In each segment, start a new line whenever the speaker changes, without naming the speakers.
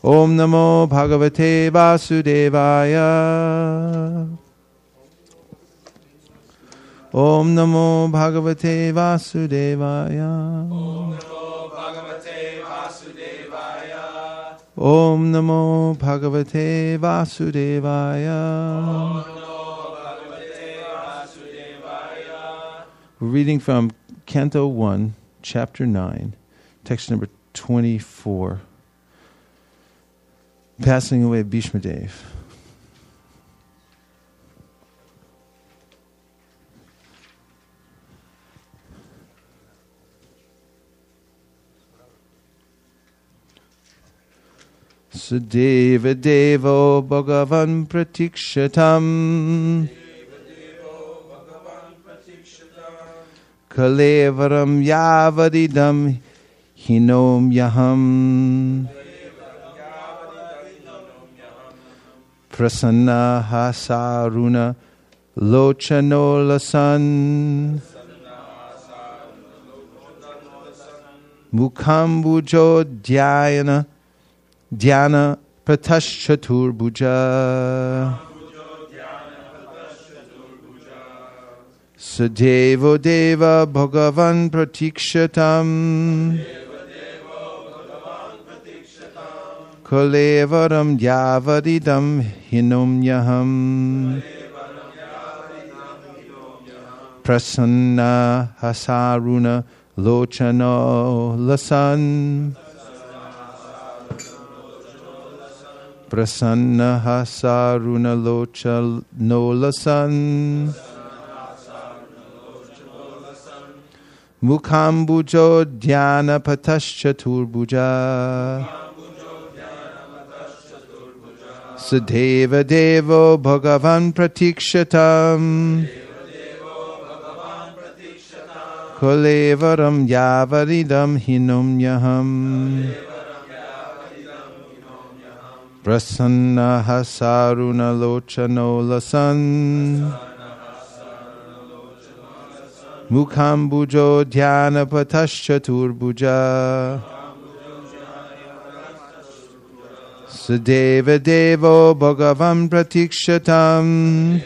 Om Namo Bhagavate Vasudevaya. Om Namo Bhagavate Vasudevaya. Om Namo Bhagavate Vasudevaya. We're reading from Canto 1, Chapter 9, text number 24. Passing away of Bhishma Dev. Sadeva Devo Bhagavan Pratikshatam Kalevaram Yavadidam Hinom Yaham Prasanna Hasaruna Lochanolasan Mukhambujo Dhyana Prataschaturbuja Sadevo Deva Bhagavan Pratikshatam Kalevaram Yavadidam Hinom Yaham Prasanna Hasaruna Lochano Lasan Prasanna Hasaruna Lochano Lasan Mukhambujo Dhyana Pataschaturbuja Sadeva Devo Bhagavan Pratikshatam Kalevaram Yavaridam Hinom Yaham Prasanna Hasaruna Lochano Lasan Mukhambujo Dhyana Pataschaturbuja Sadeva Devo Bhagavan Pratikshatam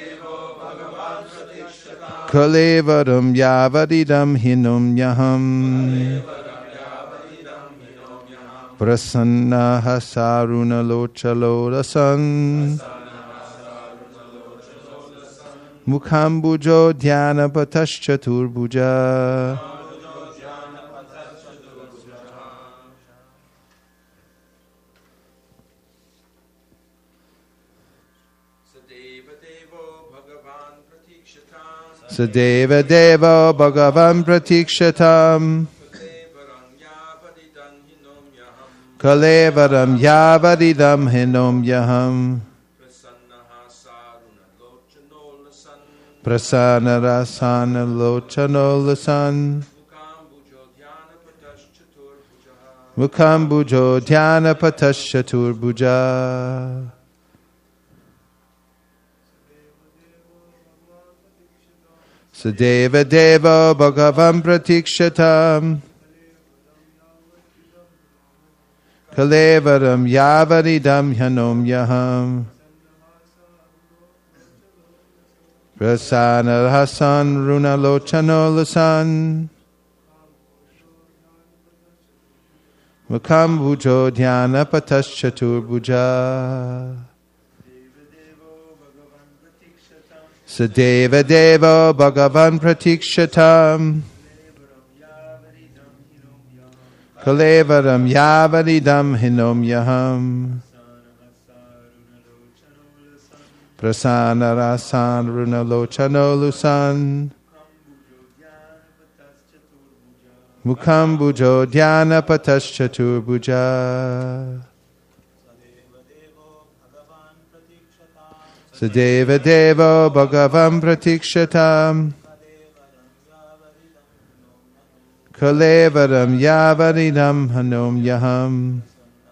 Kalevaram Yavadidam Hinom Yaham Prasanna Hasaruna Lochalorasan Mukhambujo Dhyana Pataschaturbuja Sadeva Devo Bhagavan Pratikshatam Kalevaram Yavadidam Hinom Yaham Prasanna Rasana Lochanolasan Mukhambujo Dhyana Pataschaturbuja Sadeva Devo Bhagavan Pratikshatam Kalevaram Yavaridam Hinom Yaham Prasanna Hasan Runa Lochanolasan Mukhambujo Dhyana Pataschaturbuja Sadeva Devo Bhagavan Pratikshatam Kalevaram Yavaridam Hinom Yaham Prasanna Rasan Runa Lochanolusan Mukhambujo Dhyana Pataschaturbuja Sadeva Devo Bhagavan Pratikshatam Kalevaram Yavaridam Hinom Yaham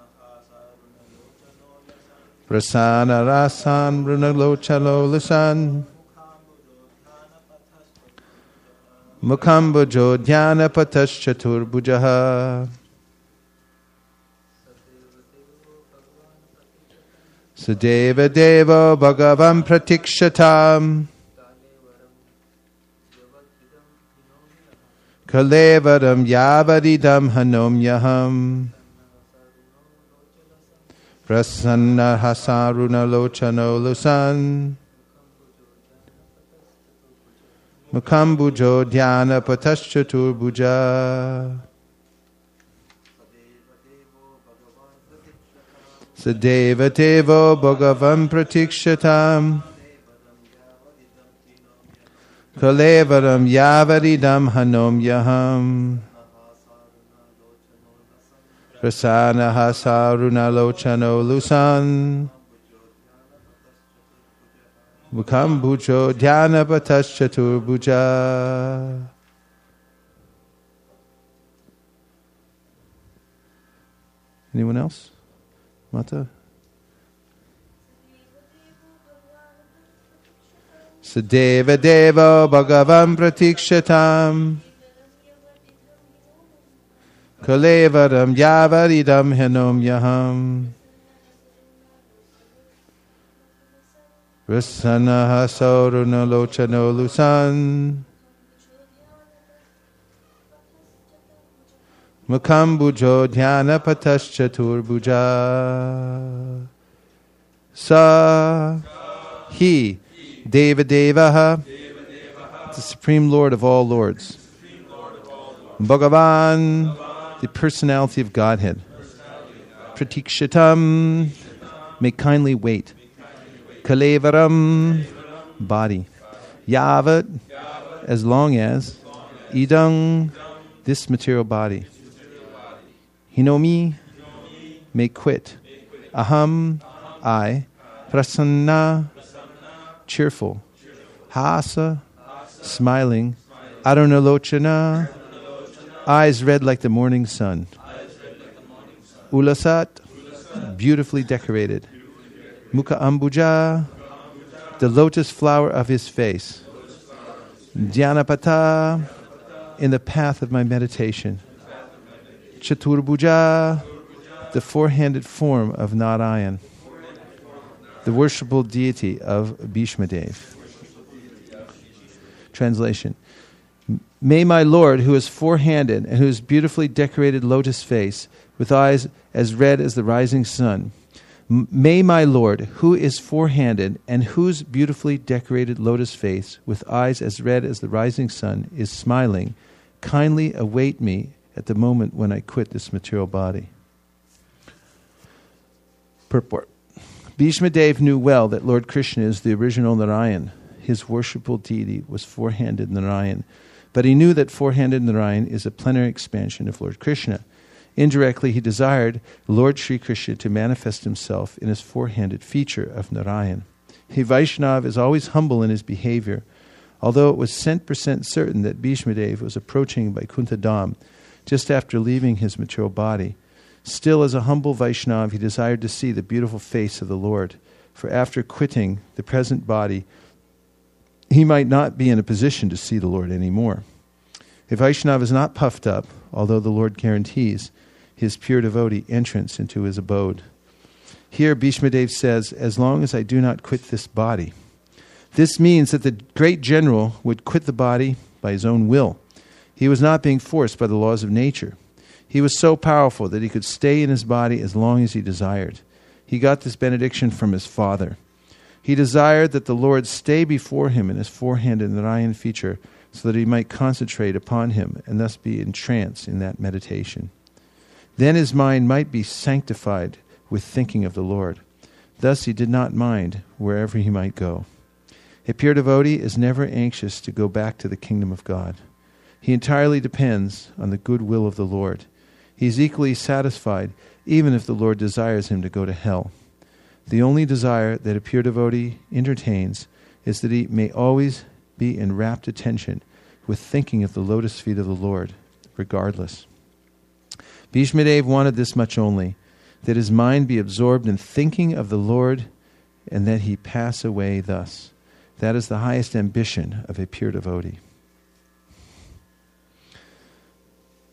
Prasanna Rasan Runalochalo Mukhambujo Dhyana Pataschaturbujaha Sadeva Devo Bhagavan Pratikshatam Kalevaram Yavadidam Hanomyaham Prasanna Hasaruna Lochano Lusan Mukambujo Dhyana Pataschaturbuja Sadeva Devo Bhagavan Pratikshatam Kalevaram Yavadidam Hanomyaham Prasana Hasaruna Lochano Lusan Mukambujo Dhyana Pataschaturbuja. Anyone else? Mata? Sadeva Devo Bhagavan Pratikshatam Kalevaram Yavadidam Hanomyaham Prasanna Hasaruna Lochano Lusan Mukambujo Dhyana Pataschaturbuja Sa He Deva Devaha, the Supreme Lord of all Lords. Bhagavan, the personality of Godhead. Pratikshatam, may kindly wait. Kalevaram, body. Yavat, as long as. Idang, this material body. Hinomi, may quit. Aham, I. Prasanna, cheerful. Hasa, smiling. Arunalochana, eyes red like the morning sun. Ulasat, beautifully decorated. Mukha Ambuja, the lotus flower of his face. Dhyanapata, in the path of my meditation. Chaturbuja, the four-handed form of Narayan, the worshipful deity of Bhishmadev. Translation. May my Lord, who is four-handed and whose beautifully decorated lotus face, with eyes as red as the rising sun, may my Lord, who is four-handed and whose beautifully decorated lotus face, with eyes as red as the rising sun, is smiling, kindly await me at the moment when I quit this material body. Purport. Bhishmadev knew well that Lord Krishna is the original Narayan. His worshipful deity was four-handed Narayan. But he knew that four-handed Narayan is a plenary expansion of Lord Krishna. Indirectly, he desired Lord Sri Krishna to manifest himself in his four-handed feature of Narayan. A Vaishnava is always humble in his behavior. Although it was 100% certain that Bhishmadev was approaching Vaikuntha Dham just after leaving his material body, still as a humble Vaishnava he desired to see the beautiful face of the Lord, for after quitting the present body, he might not be in a position to see the Lord anymore. A Vaishnava is not puffed up, although the Lord guarantees his pure devotee entrance into his abode. Here Bhishmadev says, as long as I do not quit this body. This means that the great general would quit the body by his own will. He was not being forced by the laws of nature. He was so powerful that he could stay in his body as long as he desired. He got this benediction from his father. He desired that the Lord stay before him in his four-handed Narayan feature so that he might concentrate upon him and thus be entranced in that meditation. Then his mind might be sanctified with thinking of the Lord. Thus he did not mind wherever he might go. A pure devotee is never anxious to go back to the kingdom of God. He entirely depends on the good will of the Lord. He is equally satisfied even if the Lord desires him to go to hell. The only desire that a pure devotee entertains is that he may always be in rapt attention with thinking of the lotus feet of the Lord, regardless. Bhishmadev wanted this much only, that his mind be absorbed in thinking of the Lord and that he pass away thus. That is the highest ambition of a pure devotee.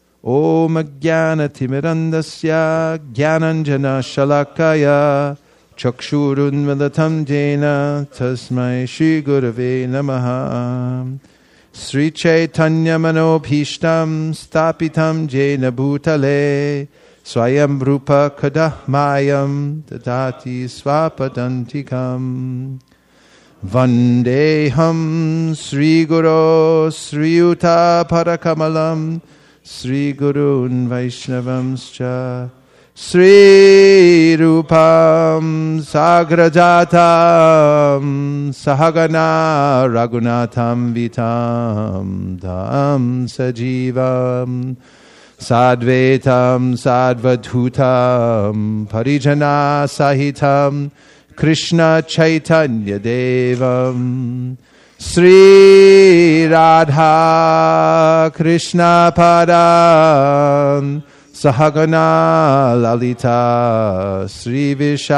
Om Jnana Timirandasya Jnananjana Shalakaya Chakshurunmalatam jena tasmai Shri Gurave namaha. Sri Chaitanya Manobhishtam Stapitam Jena Bhutale Swayam Rupa Kadahmayam Dadati Swapadantikam Vandeham Sri Guru Sri Yuta Parakamalam Sri Gurun Vaishnavamscha Sri Rupam Sagrajatam Sahagana Raghunatham Vitam Dham Sajivam Sadvetam Sadvadhutam Parijana Sahitam Krishna Chaitanya Devam Sri Radha Krishna Padam Sahagana Lalita Sri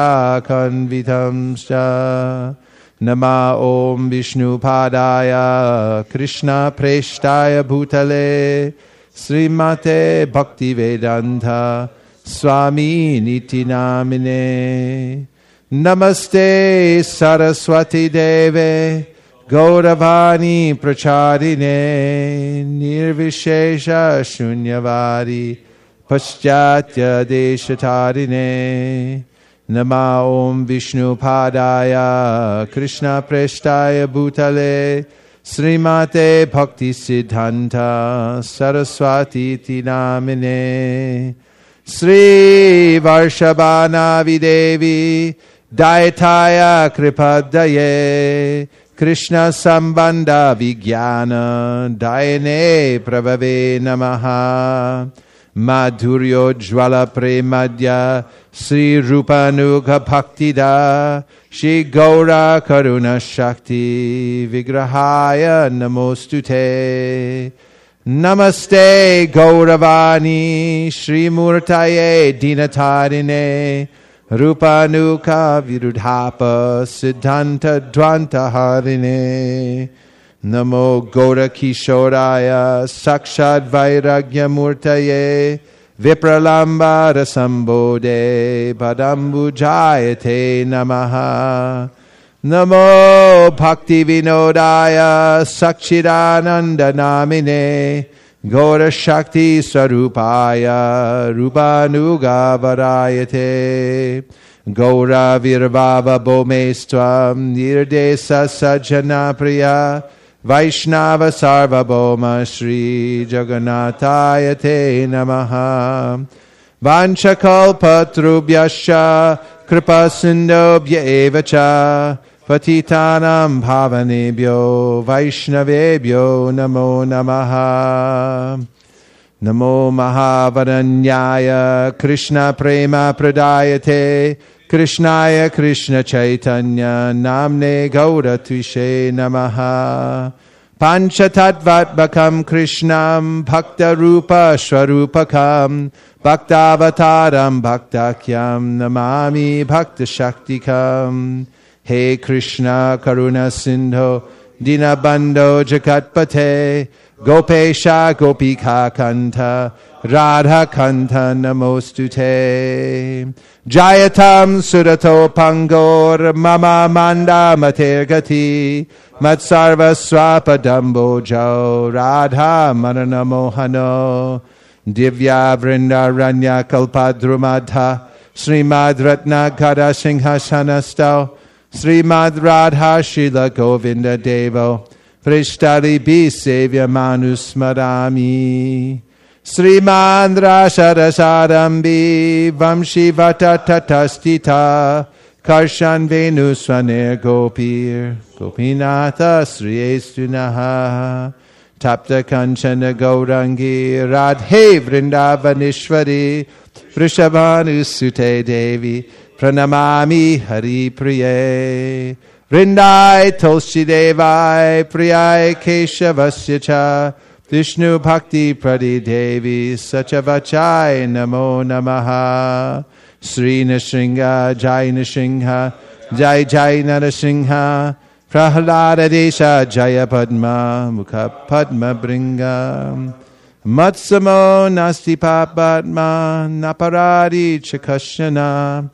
Vishakanvitamscha Nama Om Vishnu Padaya Krishna Preshtaya Bhutale Sri Mate Bhakti Vedanta Swami Niti Namine Namaste Saraswati Deve Gauravani Pracharine Nirvishesha Shunyavadi Paschatya Deshatarine Nama Om Vishnu Padaya Krishna Preshtaya Bhutale Srimate Bhakti Siddhanta Saraswati Namine Sri Varshabhana Videvi Daitaya Kripadaye Krishna Sambandha Vijnana Dayane Prabhave Namaha Madhuryo Jwala Premadya Sri Rupanuga Bhaktida Shri Gaura Karuna Shakti Vigrahaya Namostute Namaste Gauravani Shri Murtaye Dinatarine Rupanuka Virudhapa Siddhanta Dvanta Harine Namo Gaura Kishoraya Sakshad Vairagya Murtaye Vipralamba Rasambode Padambu Jayate Namaha Namo Bhakti Vinodaya Sakchidananda Namine Gaura Shakti Sarupaya Rupanuga Varayate Gaura Virvava Bomestvam Nirdesa Sajjana Priya Vaishnava Sarvabhoma Shri Jagannathayate Namaha Vanchakalpatrubhyascha Kripa Sindobhya Evacha Patitanam Bhavanebhyo Vaishnavebhyo Namo Namaha Namo Mahavaranyaya Krishna Prema Pradayate Krishnaya Krishna Chaitanya Namne Gaura Tvishe Namaha Panchatattvatmakam Krishnam Bhakta Rupa Swarupakam Bhaktavataram Bhaktakyam Namami Bhakta Shaktikam He Krishna Karuna Sindho Dinabandho Jagatpate Gopesha Gopika Kanta Radha Kanta Namostute Jayatam Surato Pangor Mama Manda Matergati Matsarva Swapadambo Jo Radha Marana Mohano Divya Vrindaranya Kalpadrumadha Srimad Ratna Kada Singhasanasto Srimad Radha Shila Govinda Devo Prishtari Bisevya Manusmarami Srimad Rasharasarambi Vamshi Vatatatastita Karshan Venuswaner Gopir Gopinatha Sriyestunaha Tapta Kanchana Gaurangi Radhe Vrindavanishwari Vrishabhanusute Devi Pranamami Hari Priye Vrindai Tulsi Devai Priyai Keshavasya Cha Vishnu Bhakti Pradi Devi Sachavachai Namo Namaha Sri Nrsimha Jai Nrsimha Jai Jai Narasingha Prahlada Desha Jaya Padma Mukha Padma Bringa Matsamo Nasti Papatma Naparadi Chakashana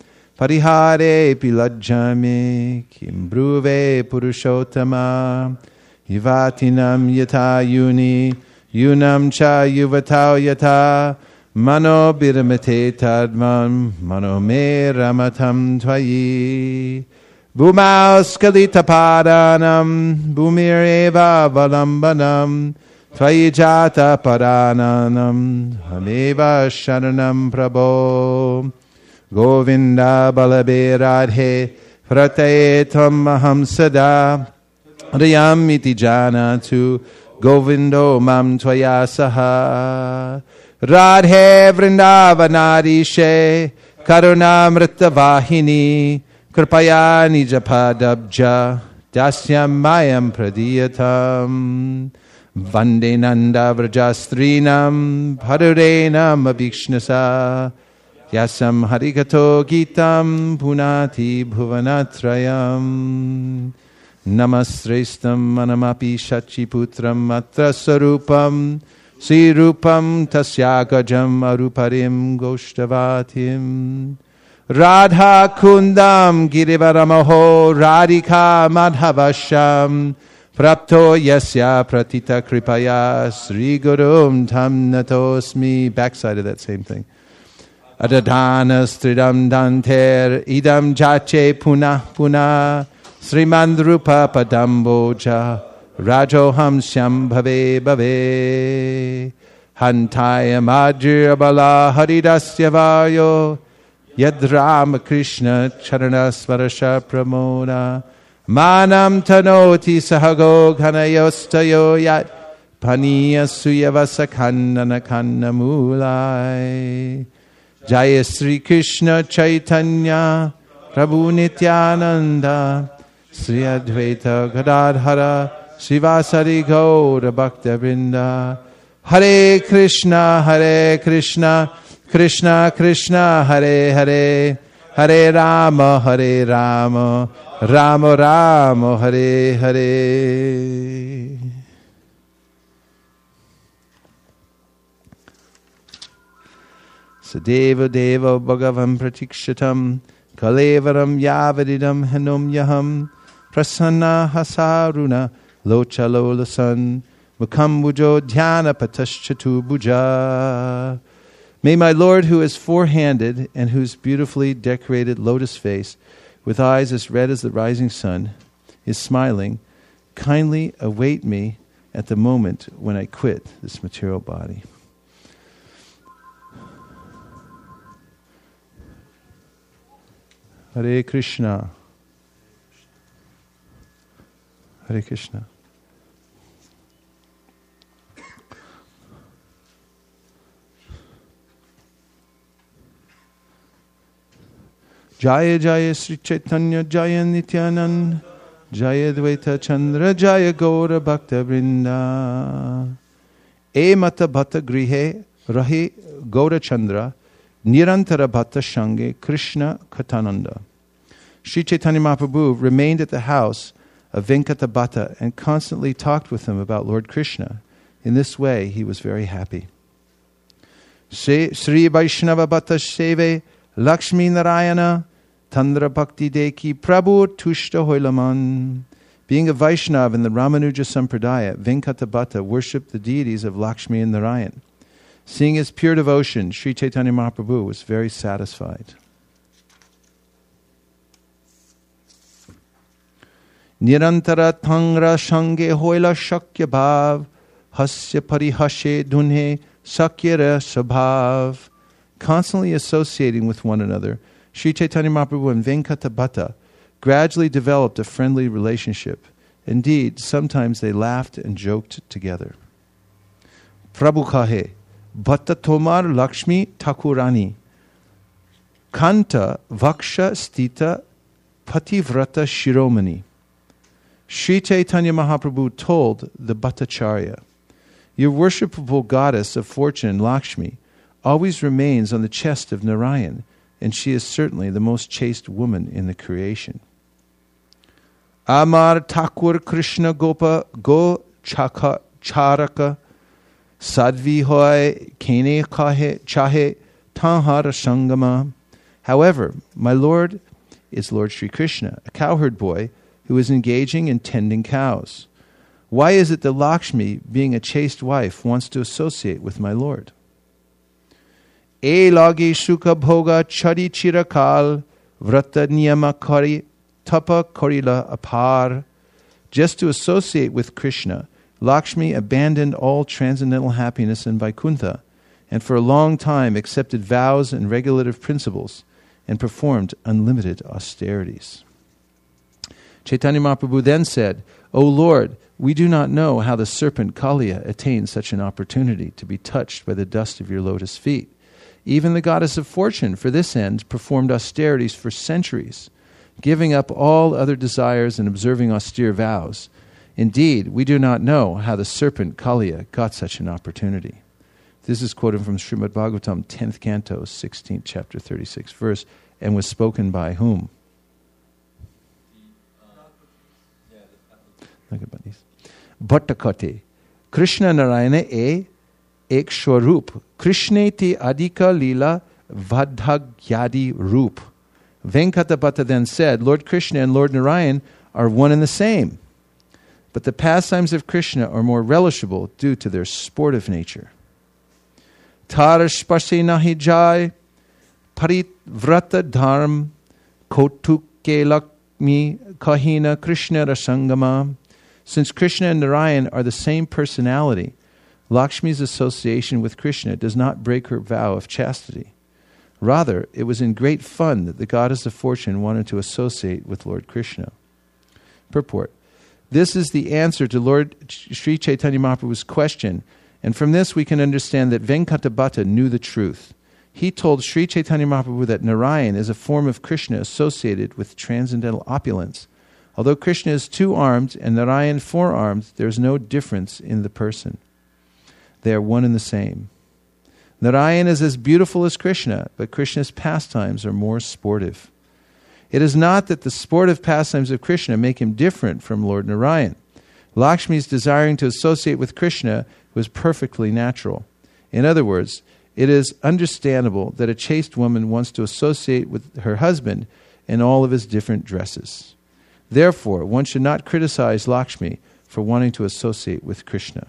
Parihare pilajjame kim bruve purushottama Yuvatinam yata yuni yunam cha yuvatao yata Mano biramate tadvam mano me ramatam tvayi Bhumau skalita padanam bhumireva valambanam Tvayi jata padanam hameva sharanam prabho Govinda balabe radhe prataye tam aham sada Rayam iti janatu Govindo mam tvaya saha Radhe vrindavanadishe Karunamrita vahini Kripaya nijapadabja Dasyam mayam pradiyatam Vande nanda vrajastrinam Padurenam abhikshnasa Yasam harikato gitam Punati bhuvanatrayam Namasrestam manamapi shachiputram Atra sarupam Sri Rupam Tasyagajam Aruparim Goshtavatim Radha Kundam Girivaramaho Radhika Madhavasham Prapto Yasya Pratita Kripaya Sri Gurum Tam Natosmi. Backside of that same thing. Adadana Stridam Danter Idam Jache Punah Punah Srimandrupa Padamboja Rajoham Syam Bhave Bhave Hantaya Madhya Bala Haridasya Vayo Yadrama Krishna Charanasvarasha Pramoda Manam Tanoti Sahago Ghanayostayo Yat Paniya Suyavasa Khandana Mulai Jaya Sri Krishna Chaitanya Prabhu Nityananda Sri Advaita Gadadhara Srivasari Gaura Bhakta Vrinda Hare Krishna Krishna Krishna Hare Hare Hare Rama Rama Rama Hare Hare. Sadeva Deva Bhagavam Pratikshatam Kalevaram Yavadidam Hanum Yaham Prasanna Hasaruna Lochalola Mukambujo Dhyana Pataschatu Buja. May my Lord, who is four-handed and whose beautifully decorated lotus face, with eyes as red as the rising sun, is smiling, kindly await me at the moment when I quit this material body. Hare Krishna. Hare Krishna. Jaya Jaya Sri Chaitanya Jaya Nityanand Jaya Dvaita Chandra Jaya Gaura Bhakta Vrinda E Mata Bhatta Grihe Rahi Gaura Chandra Nirantara Bhatta Shange Krishna Katananda. Sri Chaitanya Mahaprabhu remained at the house of Venkata Bhatta and constantly talked with him about Lord Krishna. In this way, he was very happy. Sri Vaishnava Bhatta Seve Lakshmi Narayana Tandra Bhakti Deki Prabhu Tushta Hoilaman. Being a Vaishnava in the Ramanuja Sampradaya, Venkata Bhatta worshipped the deities of Lakshmi and Narayan. Seeing his pure devotion, Sri Chaitanya Mahaprabhu was very satisfied. Nirantara Tangra Shange Hoila Shakya Bhav Hasya Parihashe Dunhe Sakyara Sabhav. Constantly associating with one another, Sri Chaitanya Mahaprabhu and Venkata Bhatta gradually developed a friendly relationship. Indeed, sometimes they laughed and joked together. Prabhu kahe, Bhatta Tomar Lakshmi Thakurani, Kanta Vaksha Stita Pativrata Shiromani. Sri Chaitanya Mahaprabhu told the Bhattacharya, your worshipable goddess of fortune, Lakshmi, always remains on the chest of Narayan, and she is certainly the most chaste woman in the creation. Amar Thakur Krishna Gopa Go Chaka Charaka Sadvi Hoy Kene Kahe Chahe Tanhara Sangama However, my Lord is Lord Sri Krishna, a cowherd boy who is engaging in tending cows. Why is it that Lakshmi, being a chaste wife, wants to associate with my Lord? E lagi sukha bhoga chari chirakal vrata niyama kari tapa korila apar. Just to associate with Krishna, Lakshmi abandoned all transcendental happiness in Vaikuntha, and for a long time accepted vows and regulative principles, and performed unlimited austerities. Chaitanya Mahaprabhu then said, O Lord, we do not know how the serpent Kaliya attained such an opportunity to be touched by the dust of your lotus feet. Even the goddess of fortune, for this end, performed austerities for centuries, giving up all other desires and observing austere vows. Indeed, we do not know how the serpent Kaliya got such an opportunity. This is quoted from Srimad Bhagavatam, 10th canto, 16th chapter, 36th verse, and was spoken by whom? Look at these. Bhattakate. Krishna Narayana ek Shwarup. Krishneti adika lila vadhagyadi roop. Venkatabhata then said, Lord Krishna and Lord Narayan are one and the same, but the pastimes of Krishna are more relishable due to their sportive nature. Tarashpase nahi jai paritvrata dharm kotuke lakmi kahina Krishna rasangama. Since Krishna and Narayan are the same personality, Lakshmi's association with Krishna does not break her vow of chastity. Rather, it was in great fun that the goddess of fortune wanted to associate with Lord Krishna. Purport. This is the answer to Lord Sri Chaitanya Mahaprabhu's question, and from this we can understand that Venkatabhata knew the truth. He told Sri Chaitanya Mahaprabhu that Narayan is a form of Krishna associated with transcendental opulence. Although Krishna is two-armed and Narayan four-armed, there is no difference in the person. They are one and the same. Narayan is as beautiful as Krishna, but Krishna's pastimes are more sportive. It is not that the sportive pastimes of Krishna make him different from Lord Narayan. Lakshmi's desiring to associate with Krishna was perfectly natural. In other words, it is understandable that a chaste woman wants to associate with her husband in all of his different dresses. Therefore, one should not criticize Lakshmi for wanting to associate with Krishna.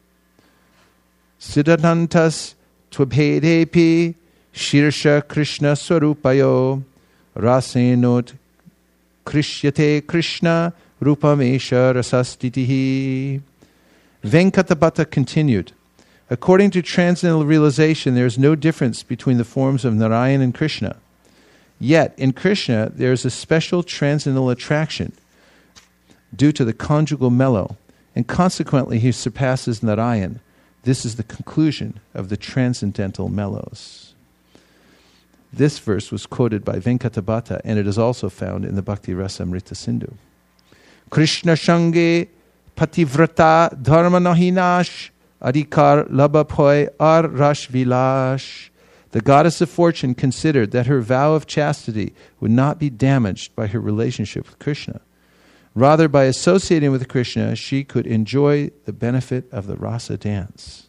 Siddhantas tvabhedepi shirsha Krishna swarupayo rasenot krishyate Krishna rupamesha rasastitihi. Venkatabhata continued, according to transcendental realization, there is no difference between the forms of Narayan and Krishna. Yet, in Krishna, there is a special transcendental attraction due to the conjugal mellow, and consequently he surpasses Narayan. This is the conclusion of the transcendental mellows. This verse was quoted by Venkatabhata, and it is also found in the Bhakti Rasamrita Sindhu. Krishna Shange Pativrata Dharma Nahinash Adhikar Labaphoy Ar Rash Vilash. The goddess of fortune considered that her vow of chastity would not be damaged by her relationship with Krishna. Rather, by associating with Krishna, she could enjoy the benefit of the rasa dance.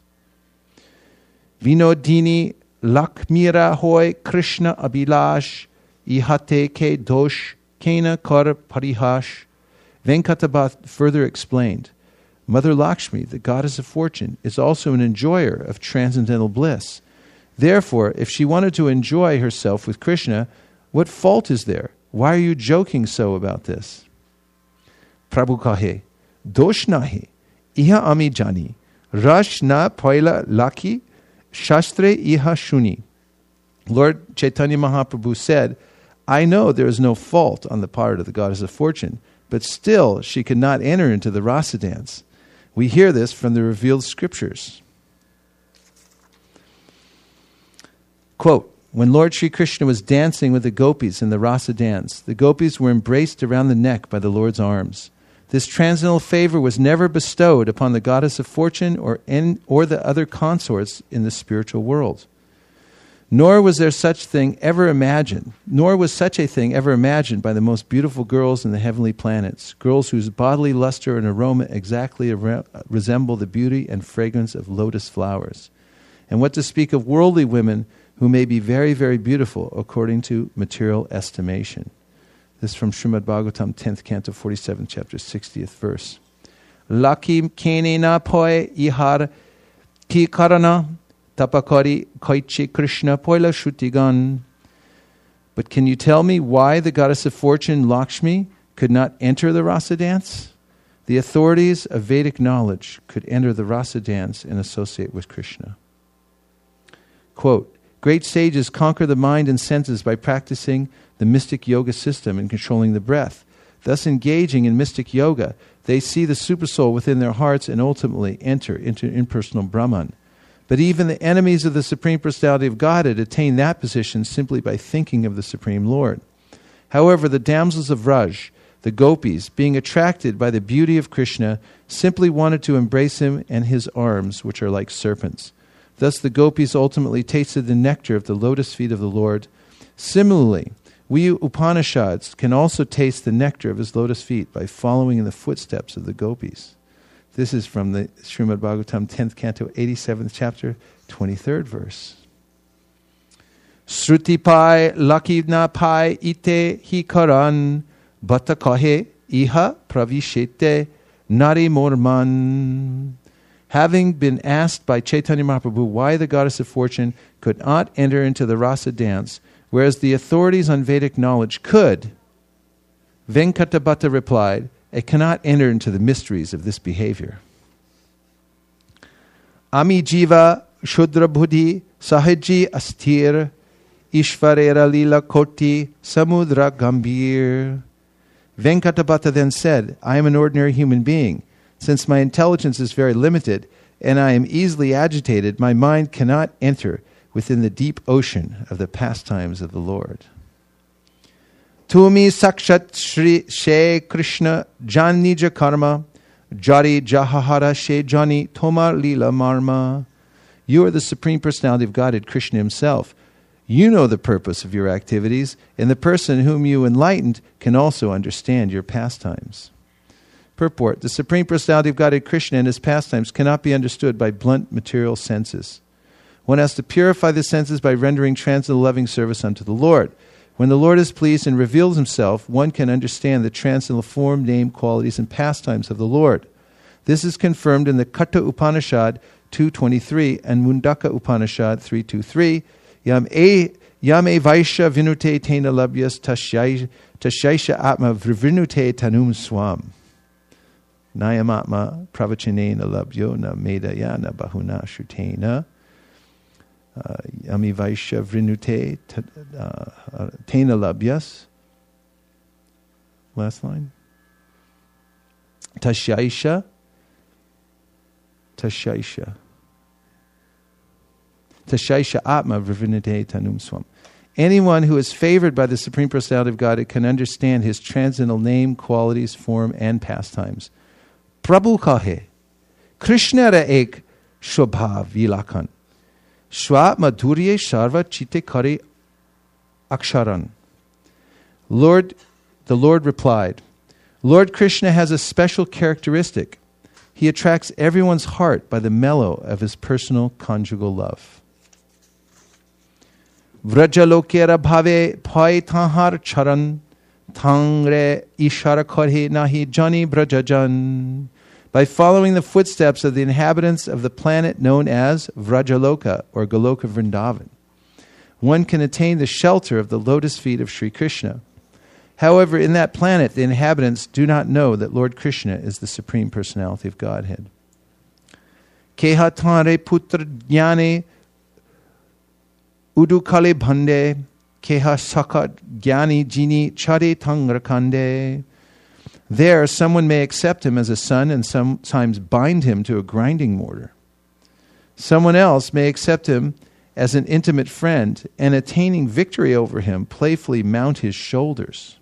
Vinodini Lakmira hoy Krishna Abhilash Ihate ke dosh kena kar parihash. Venkatabhat further explained, Mother Lakshmi, the goddess of fortune, is also an enjoyer of transcendental bliss. Therefore, if she wanted to enjoy herself with Krishna, what fault is there? Why are you joking so about this? Prabhu kahe, dosh nahi, iha ami jani, rash na paila laki, shastre iha shuni. Lord Chaitanya Mahaprabhu said, I know there is no fault on the part of the goddess of fortune, but still she could not enter into the rasa dance. We hear this from the revealed scriptures. Quote, when Lord Sri Krishna was dancing with the gopis in the rasa dance, the gopis were embraced around the neck by the Lord's arms. This transcendental favor was never bestowed upon the goddess of fortune or the other consorts in the spiritual world. Nor was such a thing ever imagined by the most beautiful girls in the heavenly planets, girls whose bodily luster and aroma exactly resemble the beauty and fragrance of lotus flowers. And what to speak of worldly women who may be very, very beautiful according to material estimation. This is from Srimad Bhagavatam, 10th Canto, 47th chapter, 60th verse. Lakim kenena poi ihar ki karana tapakari koichi Krishna poila shutigan. But can you tell me why the goddess of fortune, Lakshmi, could not enter the rasa dance? The authorities of Vedic knowledge could enter the rasa dance and associate with Krishna. Quote, great sages conquer the mind and senses by practicing the mystic yoga system and controlling the breath. Thus engaging in mystic yoga, they see the supersoul within their hearts and ultimately enter into impersonal Brahman. But even the enemies of the Supreme Personality of Godhead attain that position simply by thinking of the Supreme Lord. However, the damsels of Vraj, the gopis, being attracted by the beauty of Krishna, simply wanted to embrace him and his arms, which are like serpents. Thus the gopis ultimately tasted the nectar of the lotus feet of the Lord. Similarly, we Upanishads can also taste the nectar of his lotus feet by following in the footsteps of the gopis. This is from the Srimad Bhagavatam, 10th Canto, 87th chapter, 23rd verse. Sruti pai lakivna pai ite hi karan bata kahe iha pravishete nari morman. Having been asked by Chaitanya Mahaprabhu why the goddess of fortune could not enter into the rasa dance, whereas the authorities on Vedic knowledge could, Venkatabhatta replied, it cannot enter into the mysteries of this behavior. Ami jiva shudra buddhi sahaji asthir ishvarera lila koti samudra gambhir. Venkatabhatta then said, I am an ordinary human being. Since my intelligence is very limited and I am easily agitated, my mind cannot enter within the deep ocean of the pastimes of the Lord. Tumi sakshat shri she Krishna janija karma jari jahahara she jani tomar lila marma. You are the Supreme Personality of Godhead, Krishna himself. You know the purpose of your activities, and the person whom you enlightened can also understand your pastimes. Purport: the Supreme Personality of Godhead, Krishna, and his pastimes cannot be understood by blunt material senses. One has to purify the senses by rendering transcendental loving service unto the Lord. When the Lord is pleased and reveals himself, one can understand the transcendental form, name, qualities, and pastimes of the Lord. This is confirmed in the Katha Upanishad 2.23 and Mundaka Upanishad 3.2.3. Yam e vaisha vinute tena labhyas tashaisha atma vrivinute tanum swam. Nayamatma pravachanena labhyo na medayana bahuna shrutena. Yami vaisha vrinute tena labhyas. Last line. Tashaisha. Tashaisha atma vrivinite tanum swam. Anyone who is favored by the Supreme Personality of God can understand his transcendental name, qualities, form, and pastimes. Prabhu kahe, Krishna ra ek shobha vilakhan, shwa madhurye sarva chite kare aksharan. The Lord replied, Lord Krishna has a special characteristic. He attracts everyone's heart by the mellow of his personal conjugal love. Vrajalokera bhave pai tahar charan, Tangre ishara korhe nahi jani brajajan. By following the footsteps of the inhabitants of the planet known as Vrajaloka or Goloka Vrindavan, one can attain the shelter of the lotus feet of Sri Krishna. However, in that planet, the inhabitants do not know that Lord Krishna is the Supreme Personality of Godhead. Keha tare putra jnane udukale bhande Keha sakat gyani jini chare tangrakande. There, someone may accept him as a son and sometimes bind him to a grinding mortar. Someone else may accept him as an intimate friend and, attaining victory over him, playfully mount his shoulders.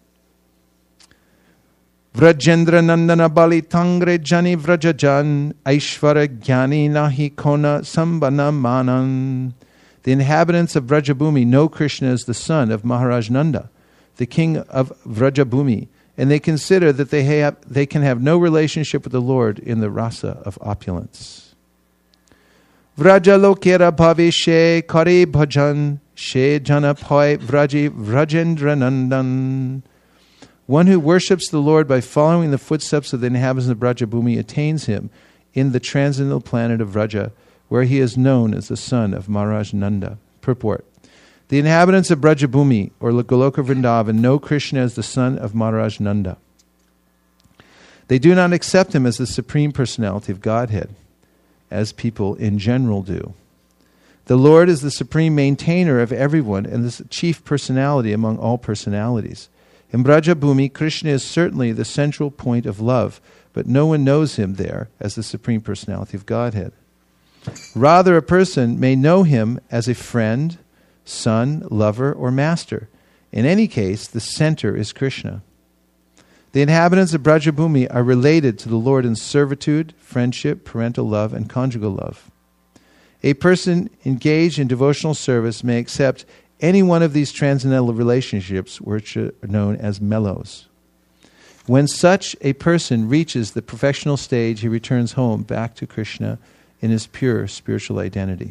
Vrajendra nandana bali tangre jani vrajajan aishvara gyani nahi kona sambana manan. The inhabitants of Vrajabhumi know Krishna as the son of Maharaj Nanda, the king of Vrajabhumi, and they consider that they can have no relationship with the Lord in the rasa of opulence. Vrajalokera bhaveshe kare bhajan She jana poi vraji vrajendra nandan. One who worships the Lord by following the footsteps of the inhabitants of Brajabhumi attains him in the transcendental planet of Vraja, where he is known as the son of Maharaj Nanda. Purport. The inhabitants of Brajabhumi, or Goloka Vrindavan, know Krishna as the son of Maharaj Nanda. They do not accept him as the Supreme Personality of Godhead, as people in general do. The Lord is the supreme maintainer of everyone and the chief personality among all personalities. In Brajabhumi, Krishna is certainly the central point of love, but no one knows him there as the Supreme Personality of Godhead. Rather, a person may know him as a friend, son, lover, or master. In any case, the center is Krishna. The inhabitants of Brajabhumi are related to the Lord in servitude, friendship, parental love, and conjugal love. A person engaged in devotional service may accept any one of these transcendental relationships, which are known as mellows. When such a person reaches the professional stage, he returns home back to Krishna in his pure spiritual identity.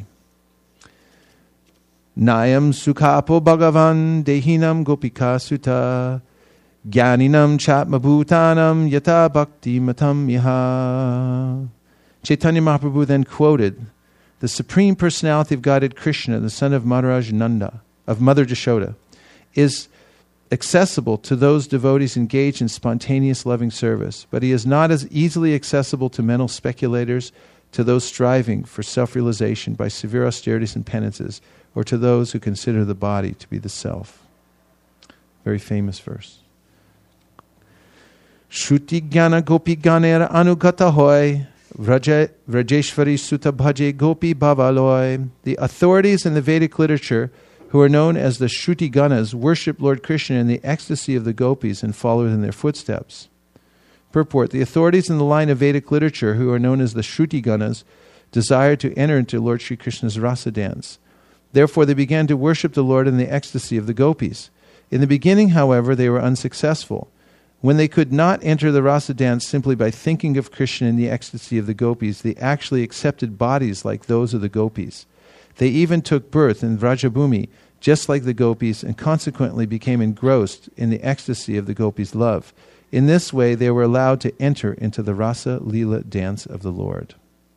Nayam sukhapo bhagavan dehinam gopika sutta Gyaninam chatmabhutanam yata bhakti matam yaha. Chaitanya Mahaprabhu then quoted, the Supreme Personality of Godhead Krishna, the son of Maharaj Nanda, of Mother Jashoda, is accessible to those devotees engaged in spontaneous loving service, but he is not as easily accessible to mental speculators, to those striving for self-realization by severe austerities and penances, or to those who consider the body to be the self. Very famous verse. Shruti Gyana Gopi Ganer Anugata Hoy Vrajeshvari Sutta Bhaje Gopi Bhavaloy. The authorities in the Vedic literature who are known as the Shruti Ganas worship Lord Krishna in the ecstasy of the gopis and follow in their footsteps. Purport. The authorities in the line of Vedic literature who are known as the Shruti Ganas desire to enter into Lord Sri Krishna's rasa dance. Therefore they began to worship the Lord in the ecstasy of the gopis. In the beginning, however, they were unsuccessful. When they could not enter the rasa dance simply by thinking of Krishna in the ecstasy of the gopis, they actually accepted bodies like those of the gopis. They even took birth in Vrajabhumi, just like the gopis, and consequently became engrossed in the ecstasy of the gopis' love. In this way, they were allowed to enter into the rasa lila dance of the Lord.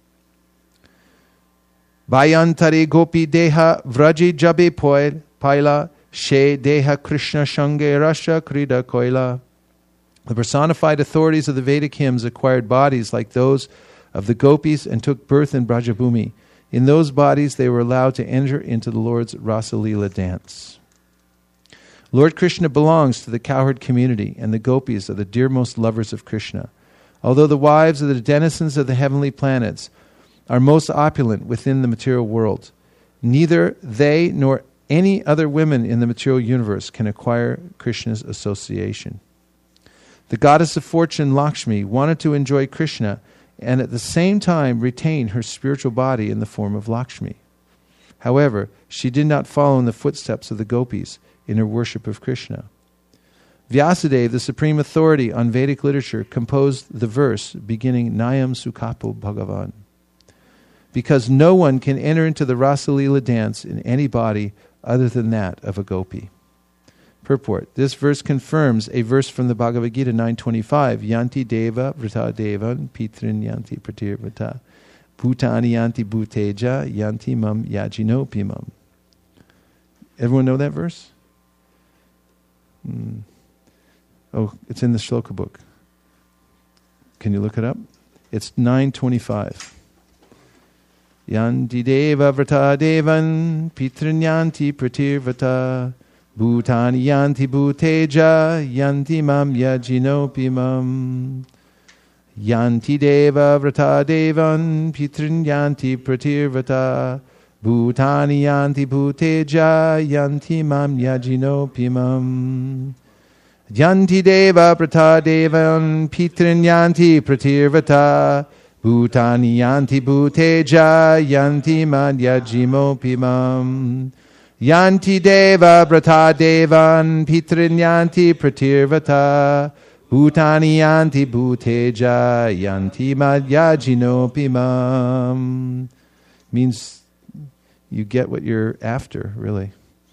Vayantare gopi deha vraji jabe poir paila she deha Krishna shange rasha krida koila. The personified authorities of the Vedic hymns acquired bodies like those of the gopis and took birth in Brajabhumi. In those bodies, they were allowed to enter into the Lord's Rasa Lila dance. Lord Krishna belongs to the cowherd community, and the gopis are the dearmost lovers of Krishna. Although the wives of the denizens of the heavenly planets are most opulent within the material world, neither they nor any other women in the material universe can acquire Krishna's association. The goddess of fortune, Lakshmi, wanted to enjoy Krishna and at the same time retain her spiritual body in the form of Lakshmi. However, she did not follow in the footsteps of the gopis in her worship of Krishna. Vyasadeva, the supreme authority on Vedic literature, composed the verse beginning Nayam Sukhapo Bhagavan. Because no one can enter into the Rasa Lila dance in any body other than that of a gopi. Purport. This verse confirms a verse from the Bhagavad Gita 9.25. Yanti deva vrita devan pitrin yanti pratirvrata bhutani yanti bhuteja yanti mam yajinopimam. Everyone know that verse? Oh, it's in the shloka book. Can you look it up? It's 9.25. Yanti deva vrata devan pitrin yanti pratirvrata Bhutani yanti bhuteja yanti mam yajinopimam. Yanti deva vrata devan pitrin yanti pratirvrata Bhutani yanti bhuteja yanti mam yajinopimam. Yanti deva vrata devan pitrin yanti pratirvrata Bhutani yanti bhuteja yanti mam yajinopimam. Yanti deva brata devan pitrin yanti pratirvata bhutani yanti bhuteja yanti madhyajinopimam. Means you get what you're after, really.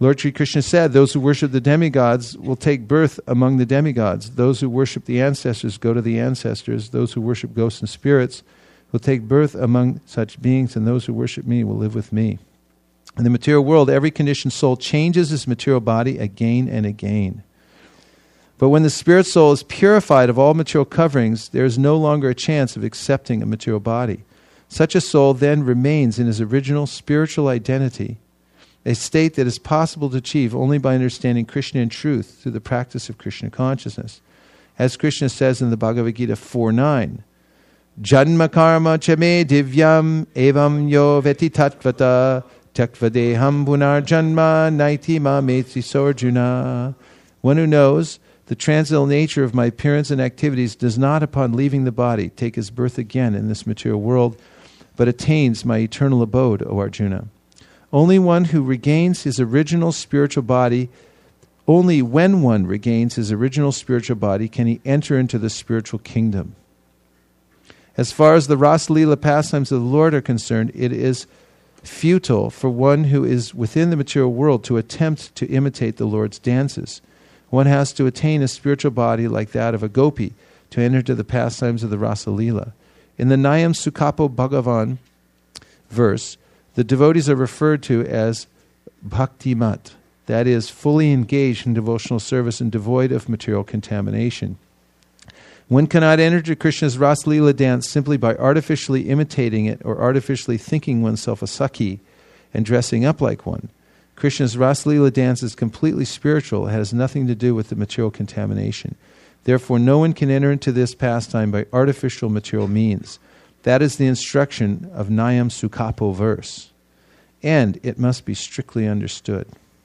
Lord Sri Krishna said, those who worship the demigods will take birth among the demigods. Those who worship the ancestors go to the ancestors. Those who worship ghosts and spirits will take birth among such beings, and those who worship me will live with me. In the material world, every conditioned soul changes its material body again and again. But when the spirit soul is purified of all material coverings, there is no longer a chance of accepting a material body. Such a soul then remains in his original spiritual identity, a state that is possible to achieve only by understanding Krishna in truth through the practice of Krishna consciousness. As Krishna says in the Bhagavad Gita 4.9, Janma karma chame divyam evam yo veti tatvata takvadeham punar janma naiti ma metri sorjuna. One who knows the transcendental nature of my appearance and activities does not, upon leaving the body, take his birth again in this material world, but attains my eternal abode, O Arjuna. Only one who regains his original spiritual body, only when one regains his original spiritual body can he enter into the spiritual kingdom. As far as the Rasa Leela pastimes of the Lord are concerned, it is futile for one who is within the material world to attempt to imitate the Lord's dances. One has to attain a spiritual body like that of a gopi to enter into the pastimes of the Rasa Leela. In the Nayam Sukapo Bhagavan verse, the devotees are referred to as bhaktimat, that is, fully engaged in devotional service and devoid of material contamination. One cannot enter to Krishna's Rasa Leela dance simply by artificially imitating it or artificially thinking oneself a Sakhi and dressing up like one. Krishna's Rasa Leela dance is completely spiritual. It has nothing to do with the material contamination. Therefore, no one can enter into this pastime by artificial material means. That is the instruction of Nayam Sukapo verse. And it must be strictly understood.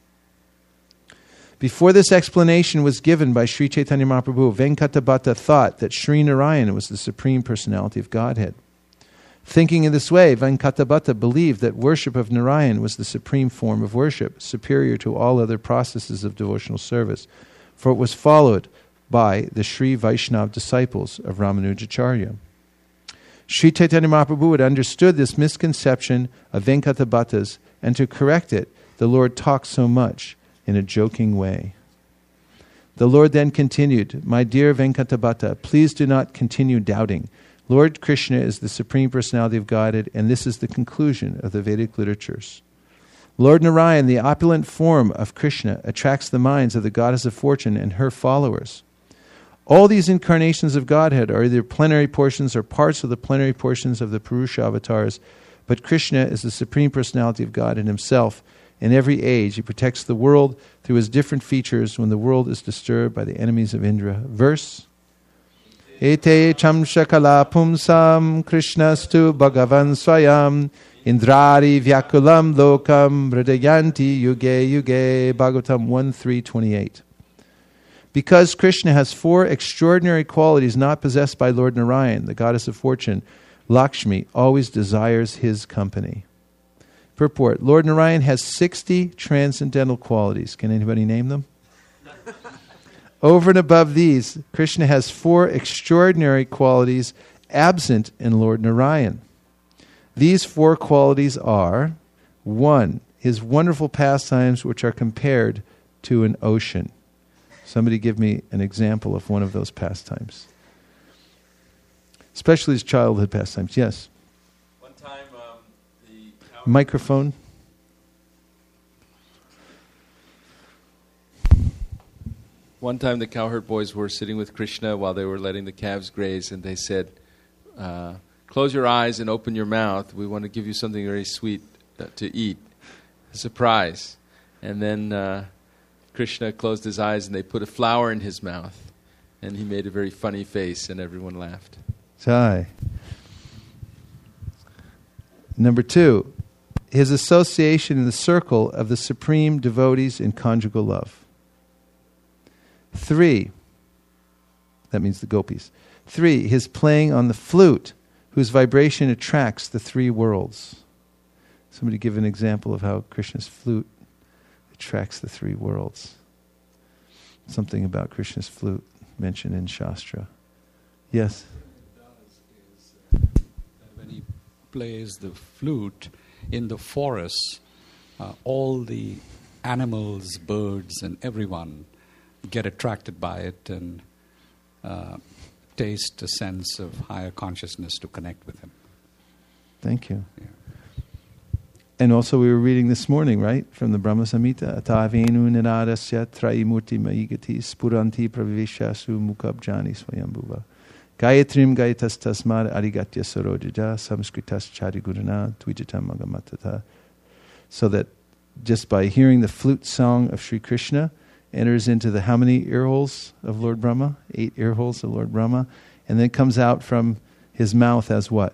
Before this explanation was given by Sri Chaitanya Mahaprabhu, Venkatabhatta thought that Sri Narayana was the Supreme Personality of Godhead. Thinking in this way, Venkatabhatta believed that worship of Narayan was the supreme form of worship, superior to all other processes of devotional service, for it was followed by the Sri Vaishnava disciples of Ramanujacharya. Sri Chaitanya Mahaprabhu had understood this misconception of Venkatabhatta's, and to correct it, the Lord talked so much in a joking way. The Lord then continued, "My dear Venkatabhatta, please do not continue doubting. Lord Krishna is the Supreme Personality of Godhead, and this is the conclusion of the Vedic literatures. Lord Narayan, the opulent form of Krishna, attracts the minds of the goddess of fortune and her followers. All these incarnations of Godhead are either plenary portions or parts of the plenary portions of the Purusha avatars, but Krishna is the Supreme Personality of God in himself. In every age, he protects the world through his different features when the world is disturbed by the enemies of Indra." Verse, Ete chamshakala pumsam krishnastu bhagavan swayam indrari vyakulam lokam vridayanti yuge yuge. Bhagavatam 1.3.28. Because Krishna has four extraordinary qualities not possessed by Lord Narayan, the goddess of fortune, Lakshmi always desires his company. Purport: Lord Narayan has 60 transcendental qualities. Can anybody name them? Over and above these, Krishna has four extraordinary qualities absent in Lord Narayan. These four qualities are: 1, his wonderful pastimes which are compared to an ocean. Somebody give me an example of one of those pastimes. Especially his childhood pastimes. Yes?
One time, the
microphone.
One time the cowherd boys were sitting with Krishna while they were letting the calves graze, and they said, close your eyes and open your mouth. We want to give you something very sweet to eat. A surprise. And then Krishna closed his eyes and they put a flower in his mouth. And he made a very funny face and everyone laughed.
Jai. Number 2, his association in the circle of the supreme devotees in conjugal love. 3, that means the gopis. 3, his playing on the flute, whose vibration attracts the 3 worlds. Somebody give an example of how Krishna's flute attracts the 3 worlds. Something about Krishna's flute mentioned in Shastra. Yes?
What he does is when he plays the flute in the forest, all the animals, birds, and everyone get attracted by it and taste a sense of higher consciousness to connect with him.
Thank you.
Yeah.
And also we were reading this morning, right, from the Brahma Samhita, Atavenu ninadasya traimurti maigati spuranti pravivishyasu mukabjani swayambhuva. Gayatrim gayatas tasmad arigatya sarojaja samskritas charigurana tvijatam magamatata. So that just by hearing the flute song of Sri Krishna enters into the how many ear holes of Lord Brahma? 8 ear holes of Lord Brahma. And then comes out from his mouth as what?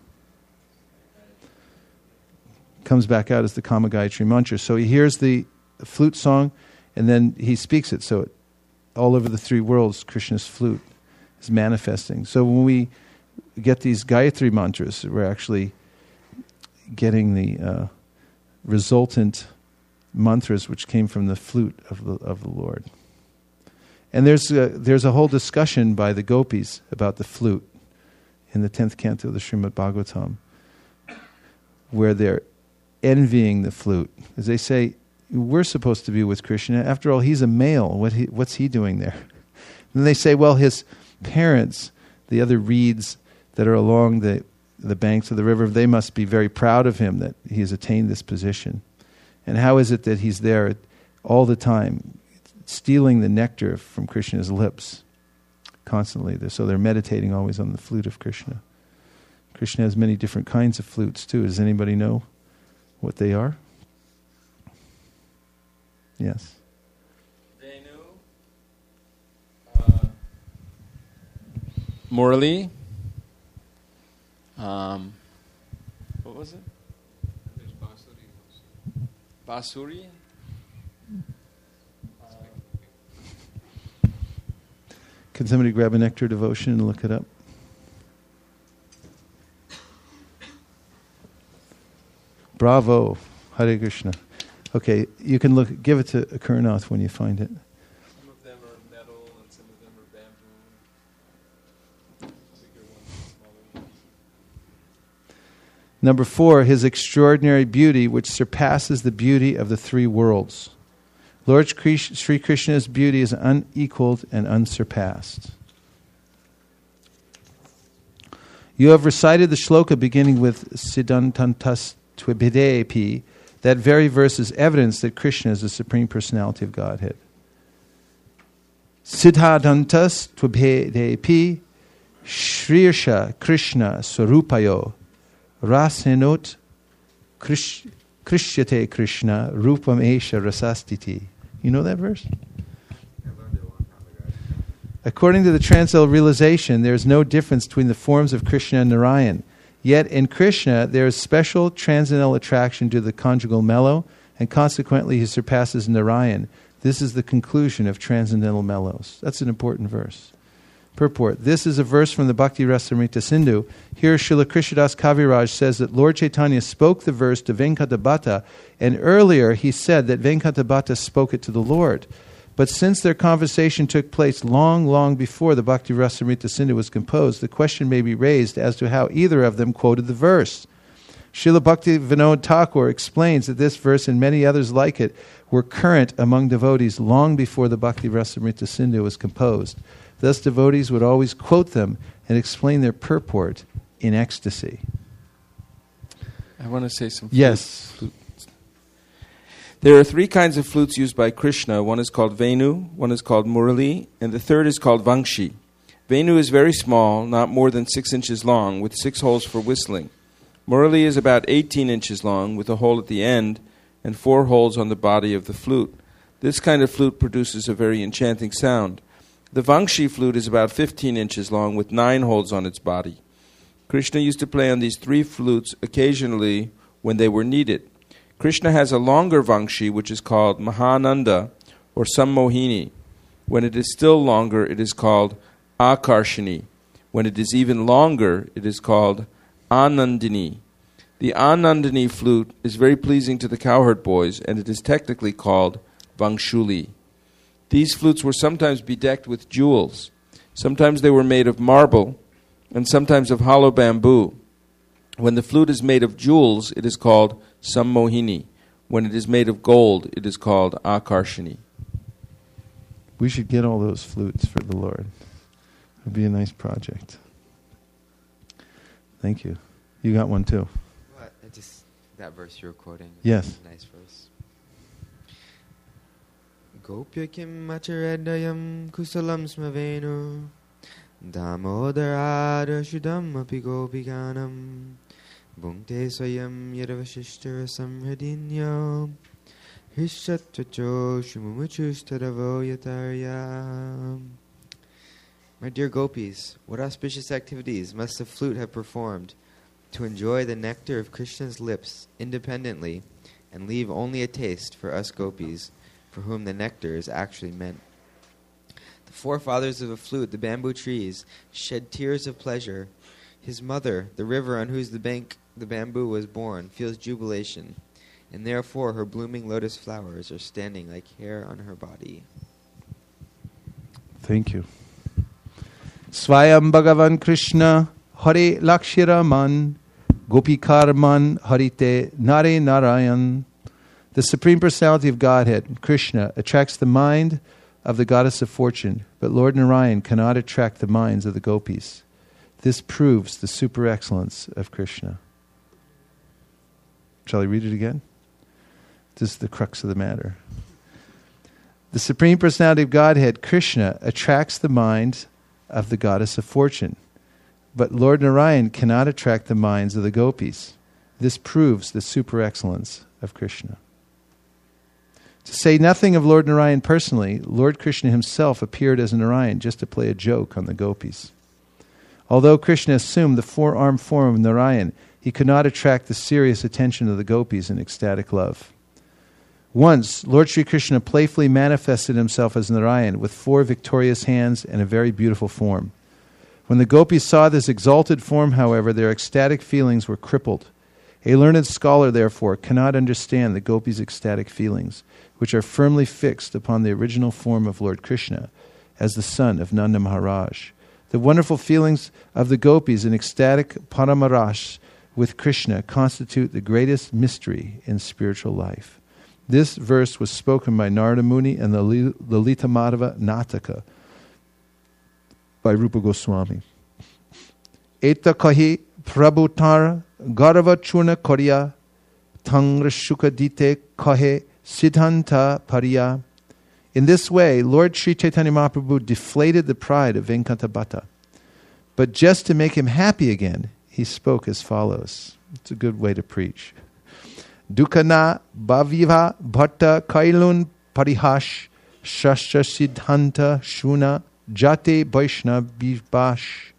Comes back out as the Kama Gayatri mantra. So he hears the flute song and then he speaks it. So all over the 3 worlds, Krishna's flute is manifesting. So when we get these Gayatri mantras, we're actually getting the resultant mantras which came from the flute of the Lord. And there's a whole discussion by the gopis about the flute in the 10th canto of the Srimad Bhagavatam, where they're envying the flute. As they say, we're supposed to be with Krishna. After all, he's a male. What's he doing there? And they say, well, his parents, the other reeds that are along the banks of the river, they must be very proud of him that he has attained this position. And how is it that he's there all the time, stealing the nectar from Krishna's lips constantly? So they're meditating always on the flute of Krishna. Krishna has many different kinds of flutes too. Does anybody know what they are? Yes.
Venu, Murali, what was it?
There's Basuri also.
Basuri.
Can somebody grab a nectar devotion and look it up? Bravo, Hare Krishna. Okay, you can look. Give it to Kurnath when you find it.
Some of them are metal and some of them are bamboo. Bigger ones, smaller ones.
Number 4, his extraordinary beauty, which surpasses the beauty of the 3 worlds. Lord Sri Krishna's beauty is unequaled and unsurpassed. You have recited the shloka beginning with Siddhantantas Tvibidepi. That very verse is evidence that Krishna is the Supreme Personality of Godhead. Siddhantantas Tvibidepi Shrirsha Krishna Swarupayo Rasenot Krishyate Krishna Rupam Esha Rasastiti. You know that verse? According to the Transcendental Realization, there is no difference between the forms of Krishna and Narayan. Yet in Krishna, there is special transcendental attraction to the conjugal mellow, and consequently he surpasses Narayan. This is the conclusion of transcendental mellows. That's an important verse. Purport. This is a verse from the Bhakti Rasamrita Sindhu. Here Srila Krishnadas Kaviraj says that Lord Chaitanya spoke the verse to Venkatabhatta, and earlier he said that Venkatabhatta spoke it to the Lord. But since their conversation took place long, long before the Bhakti Rasamrita Sindhu was composed, the question may be raised as to how either of them quoted the verse. Srila Bhakti Vinod Thakur explains that this verse and many others like it were current among devotees long before the Bhakti Rasamrita Sindhu was composed. Thus devotees would always quote them and explain their purport in ecstasy.
I want to say some
Yes.
flutes. There are 3 kinds of flutes used by Krishna. One is called Venu, one is called Murali, and the third is called Vangshi. Venu is very small, not more than 6 inches long, with 6 holes for whistling. Murali is about 18 inches long, with a hole at the end and 4 holes on the body of the flute. This kind of flute produces a very enchanting sound. The Vangshi flute is about 15 inches long, with 9 holes on its body. Krishna used to play on these 3 flutes occasionally when they were needed. Krishna has a longer Vangshi, which is called Mahananda or Sammohini. When it is still longer, it is called Akarshini. When it is even longer, it is called Anandini. The Anandini flute is very pleasing to the cowherd boys, and it is technically called Vangshuli. These flutes were sometimes bedecked with jewels. Sometimes they were made of marble, and sometimes of hollow bamboo. When the flute is made of jewels, it is called Sammohini. When it is made of gold, it is called Akarshani.
We should get all those flutes for the Lord. It would be a nice project. Thank you. You got one too.
What? Just that verse you were quoting.
Yes.
Nice verse. Gopya kim acharedayam kusalam smavenu Damodara shudam api gopiganam Bhungte swayam yadavashishtara samhridinyo Hishatvacho shumumuchustaravyo yataryam. My dear gopis, what auspicious activities must the flute have performed to enjoy the nectar of Krishna's lips independently and leave only a taste for us gopis, for whom the nectar is actually meant. The forefathers of the flute, the bamboo trees, shed tears of pleasure. His mother, the river on whose bank the bamboo was born, feels jubilation, and therefore her blooming lotus flowers are standing like hair on her body.
Thank you. Swayam Bhagavan Krishna Hare Lakshiraman Gopikarman Harite Nare Narayan. The Supreme Personality of Godhead, Krishna, attracts the mind of the goddess of fortune, but Lord Narayan cannot attract the minds of the gopis. This proves the super excellence of Krishna. Shall I read it again? This is the crux of the matter. The Supreme Personality of Godhead, Krishna, attracts the mind of the goddess of fortune, but Lord Narayan cannot attract the minds of the gopis. This proves the super excellence of Krishna. To say nothing of Lord Narayan personally, Lord Krishna himself appeared as Narayan just to play a joke on the gopis. Although Krishna assumed the four-armed form of Narayan, he could not attract the serious attention of the gopis in ecstatic love. Once, Lord Sri Krishna playfully manifested himself as Narayan with 4 victorious hands and a very beautiful form. When the gopis saw this exalted form, however, their ecstatic feelings were crippled. A learned scholar, therefore, cannot understand the gopis' ecstatic feelings, which are firmly fixed upon the original form of Lord Krishna as the son of Nanda Maharaj. The wonderful feelings of the gopis in ecstatic paramarash with Krishna constitute the greatest mystery in spiritual life. This verse was spoken by Narada Muni and the Lalita Madhava Nataka by Rupa Goswami. Eta kahi prabhutar garava churna korya tangra shuka dite kahe siddhanta pariya. In this way, Lord Sri Chaitanya Mahaprabhu deflated the pride of Venkatabhatta. But just to make him happy again, he spoke as follows. It's a good way to preach. Dukana bhaviva bhatta kailun parihash shastra siddhanta shuna jate vaishna bivash.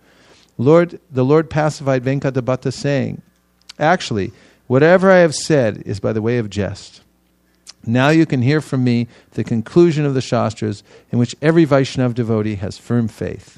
The Lord pacified Venkatabhatta, saying, actually, whatever I have said is by the way of jest. Now you can hear from me the conclusion of the Shastras, in which every Vaishnava devotee has firm faith.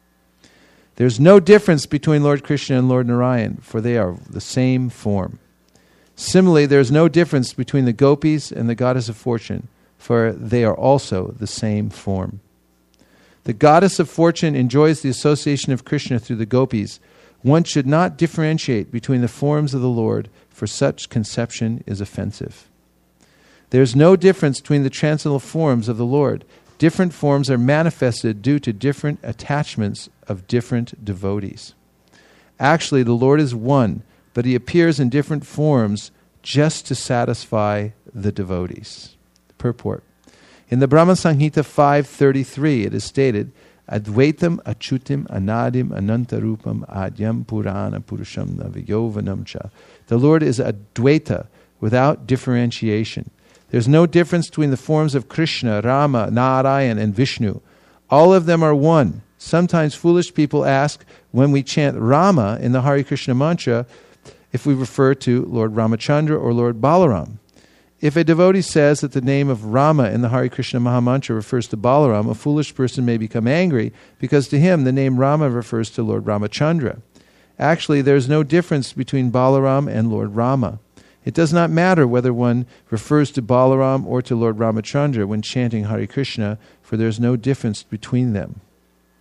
There's no difference between Lord Krishna and Lord Narayan, for they are the same form. Similarly, there is no difference between the gopis and the goddess of fortune, for they are also the same form. The goddess of fortune enjoys the association of Krishna through the gopis. One should not differentiate between the forms of the Lord, for such conception is offensive. There is no difference between the transcendental forms of the Lord. Different forms are manifested due to different attachments of different devotees. Actually, the Lord is one, but he appears in different forms just to satisfy the devotees. Purport. In the Brahma Samhita 5.33, it is stated, Advaitam achutim anadim anantarupam adyam purana purusham navayovanam cha. The Lord is Advaita, without differentiation. There's no difference between the forms of Krishna, Rama, Narayan, and Vishnu. All of them are one. Sometimes foolish people ask, when we chant Rama in the Hare Krishna mantra, if we refer to Lord Ramachandra or Lord Balaram. If a devotee says that the name of Rama in the Hare Krishna Mahamantra refers to Balaram, a foolish person may become angry because to him the name Rama refers to Lord Ramachandra. Actually, there is no difference between Balaram and Lord Rama. It does not matter whether one refers to Balaram or to Lord Ramachandra when chanting Hare Krishna, for there is no difference between them.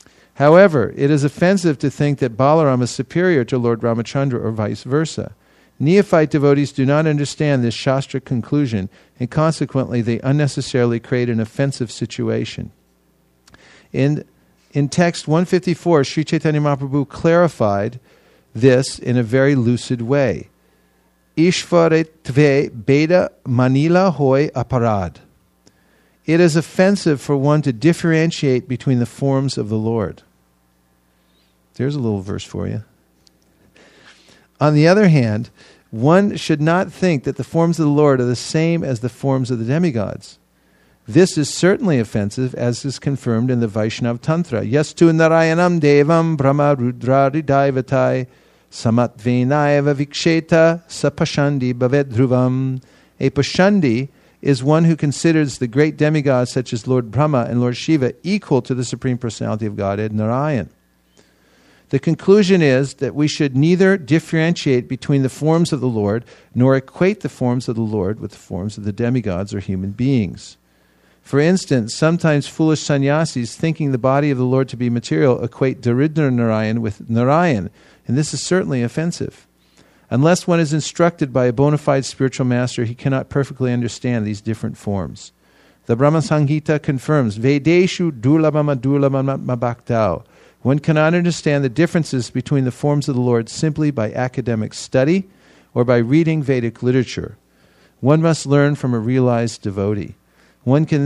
However, it is offensive to think that Balaram is superior to Lord Ramachandra or vice versa. Neophyte devotees do not understand this Shastra conclusion, and consequently they unnecessarily create an offensive situation. In text 154, Sri Chaitanya Mahaprabhu clarified this in a very lucid way. Ishvaretve beda manila hoy aparad. It is offensive for one to differentiate between the forms of the Lord. There's a little verse for you. On the other hand, one should not think that the forms of the Lord are the same as the forms of the demigods. This is certainly offensive, as is confirmed in the Vaishnav Tantra. Yastu Narayanam Devam Brahma Rudra Ridaivatai Samatvenaiva Viksheta Sapashandi Bhavet Dhruvam. A Pashandi is one who considers the great demigods such as Lord Brahma and Lord Shiva equal to the Supreme Personality of Godhead, Narayan. The conclusion is that we should neither differentiate between the forms of the Lord nor equate the forms of the Lord with the forms of the demigods or human beings. For instance, sometimes foolish sannyasis, thinking the body of the Lord to be material, equate Daridra Narayan with Narayan, and this is certainly offensive. Unless one is instructed by a bona fide spiritual master, he cannot perfectly understand these different forms. The Brahma Samhita confirms, Vedeshu durlabham durlabham bhaktau. One cannot understand the differences between the forms of the Lord simply by academic study or by reading Vedic literature. One must learn from a realized devotee. One can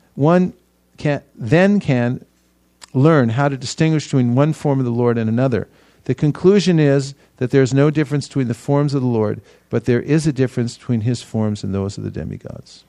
learn how to distinguish between one form of the Lord and another. The conclusion is that there is no difference between the forms of the Lord, but there is a difference between his forms and those of the demigods.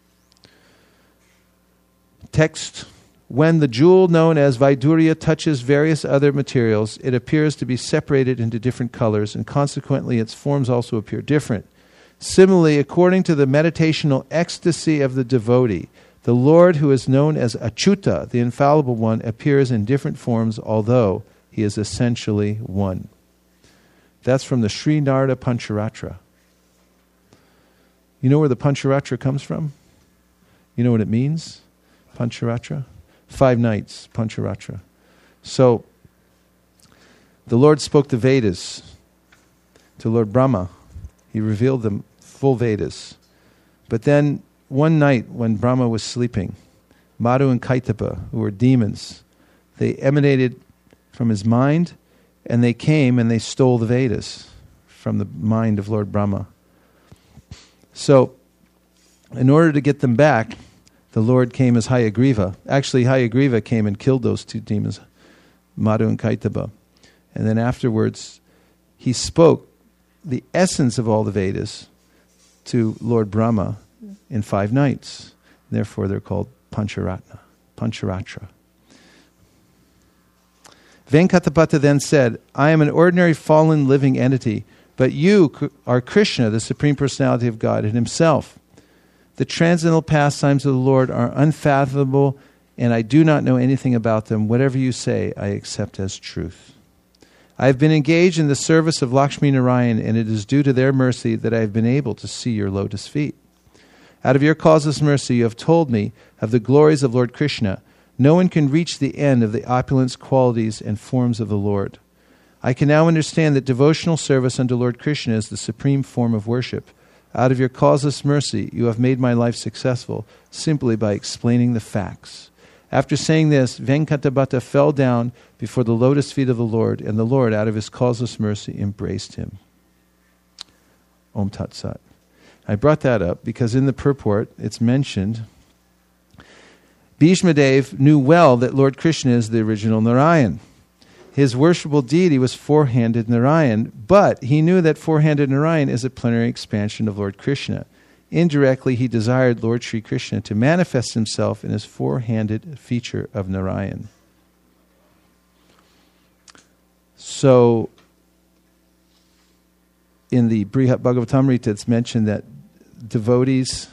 Text. When the jewel known as Vaidurya touches various other materials, it appears to be separated into different colors, and consequently its forms also appear different. Similarly, according to the meditational ecstasy of the devotee, the Lord who is known as Achyuta, the infallible one, appears in different forms, although he is essentially one. That's from the Sri Narada Pancharatra. You know where the Pancharatra comes from? You know what it means? Pancharatra? 5 nights, Pancharatra. So, the Lord spoke the Vedas to Lord Brahma. He revealed the full Vedas. But then, one night when Brahma was sleeping, Madhu and Kaitapa, who were demons, they emanated from his mind, and they came and they stole the Vedas from the mind of Lord Brahma. So, in order to get them back, the Lord came as Hayagriva. Actually, Hayagriva came and killed those 2 demons, Madhu and Kaitapa. And then afterwards, he spoke the essence of all the Vedas to Lord Brahma in 5 nights. Therefore, they're called Pancharatra. Venkatapata then said, I am an ordinary fallen living entity, but you are Krishna, the Supreme Personality of God, and himself. The transcendental pastimes of the Lord are unfathomable, and I do not know anything about them. Whatever you say, I accept as truth. I have been engaged in the service of Lakshmi Narayan, and it is due to their mercy that I have been able to see your lotus feet. Out of your causeless mercy, you have told me of the glories of Lord Krishna. No one can reach the end of the opulence, qualities, and forms of the Lord. I can now understand that devotional service unto Lord Krishna is the supreme form of worship. Out of your causeless mercy, you have made my life successful simply by explaining the facts. After saying this, Venkatabhata fell down before the lotus feet of the Lord, and the Lord, out of his causeless mercy, embraced him. Om Tat Sat. I brought that up because in the purport it's mentioned, Bhishmadev knew well that Lord Krishna is the original Narayan. His worshipable deity was four-handed Narayan, but he knew that four-handed Narayan is a plenary expansion of Lord Krishna. Indirectly, he desired Lord Sri Krishna to manifest himself in his four-handed feature of Narayan. So, in the Brihat Bhagavatamrita, it's mentioned that devotees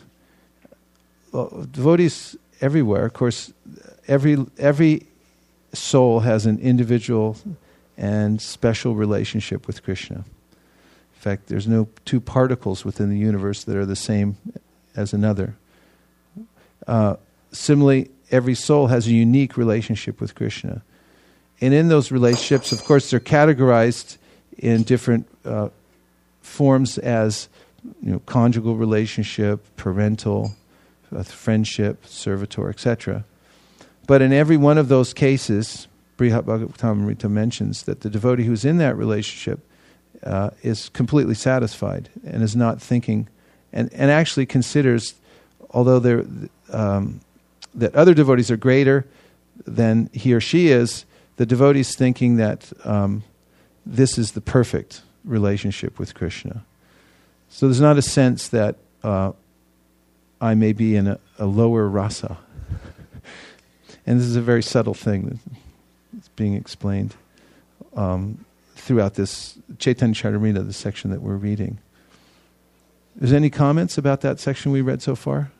everywhere, of course, every soul has an individual and special relationship with Krishna. In fact, there's no 2 particles within the universe that are the same as another. Similarly, every soul has a unique relationship with Krishna. And in those relationships, of course, they're categorized in different forms as conjugal relationship, parental, friendship, servitor, etc. But in every one of those cases, Brihat Bhagavatamrita mentions that the devotee who's in that relationship is completely satisfied and is not thinking, and actually considers, although that other devotees are greater than he or she is, the devotee's thinking that this is the perfect relationship with Krishna. So there's not a sense that I may be in a lower rasa. And this is a very subtle thing that's being explained throughout this Chaitanya Charitamrita, the section that we're reading. Is there any comments about that section we read so far?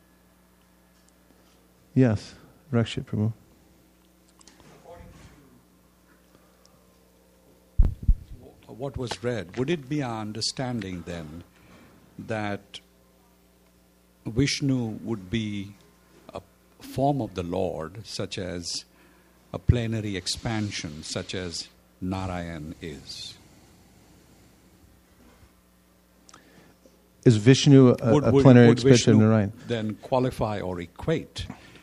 Yes, Rakshit Prabhu.
What was read, would it be our understanding then that Vishnu would be a form of the Lord, such as a plenary expansion, such as Narayan is?
Is Vishnu a plenary expansion of Narayan?
Then qualify or equate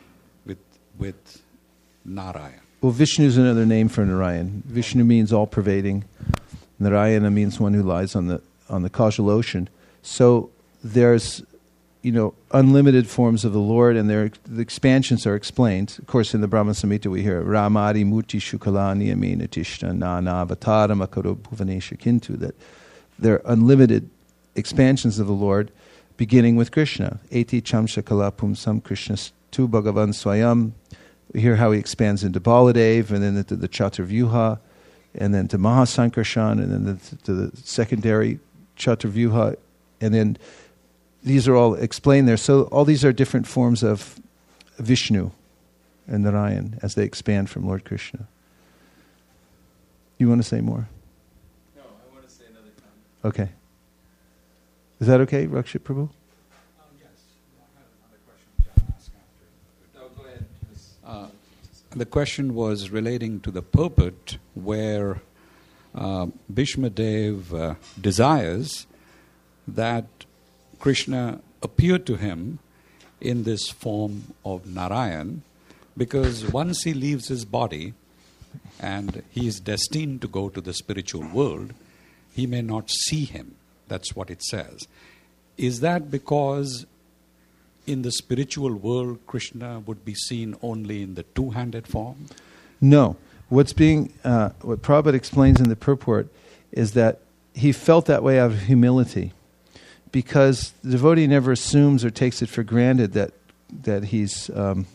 with Narayan?
Well, Vishnu is another name for Narayan. Vishnu means all-pervading. Narayana means one who lies on the causal ocean. So there's, unlimited forms of the Lord, and the expansions are explained. Of course, in the Brahma Samhita we hear Ramadi Muti Shukalani Amina Tishna Nana Avataram Akaro Bhuvanesha Kintu, that there are unlimited expansions of the Lord, beginning with Krishna. Eti Chamsha Kalapumsam Krishna Tu Bhagavan Swayam. We hear how he expands into Baladev, and then into the Chaturvyuha, and then to Mahasankarshan, and then to the secondary Chaturvyuha, and then these are all explained there. So all these are different forms of Vishnu and Narayan as they expand from Lord Krishna. You want to say more?
No, I want to say another time.
Okay. Is that okay, Rakshit Prabhu?
Yes. I have another question which I'll ask after.
No, go ahead.
The question was relating to the purport where Bhishma Dev desires that Krishna appear to him in this form of Narayan, because once he leaves his body and he is destined to go to the spiritual world, he may not see him. That's what it says. Is that because in the spiritual world, Krishna would be seen only in the two-handed form?
No. What Prabhupada explains in the purport is that he felt that way out of humility, because the devotee never assumes or takes it for granted that he's, as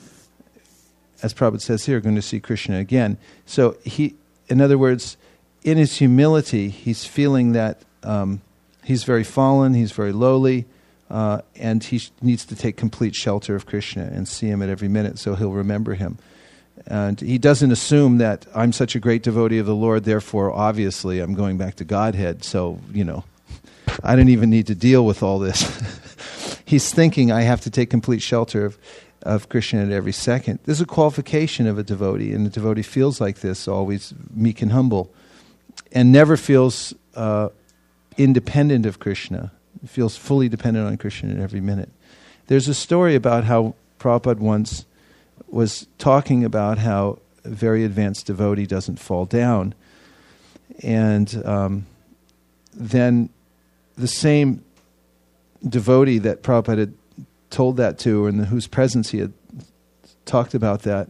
Prabhupada says here, going to see Krishna again. So in other words, in his humility, he's feeling that he's very fallen, he's very lowly, and he needs to take complete shelter of Krishna and see him at every minute so he'll remember him. And he doesn't assume that I'm such a great devotee of the Lord, therefore obviously I'm going back to Godhead, so, I don't even need to deal with all this. He's thinking I have to take complete shelter of Krishna at every second. This is a qualification of a devotee, and the devotee feels like this, always meek and humble, and never feels independent of Krishna. He feels fully dependent on Krishna at every minute. There's a story about how Prabhupada once was talking about how a very advanced devotee doesn't fall down. And then the same devotee that Prabhupada had told that to, and in whose presence he had talked about that,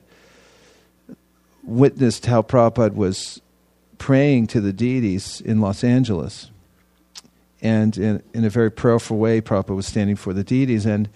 witnessed how Prabhupada was praying to the deities in Los Angeles. And in a very prayerful way, Prabhupada was standing for the deities. And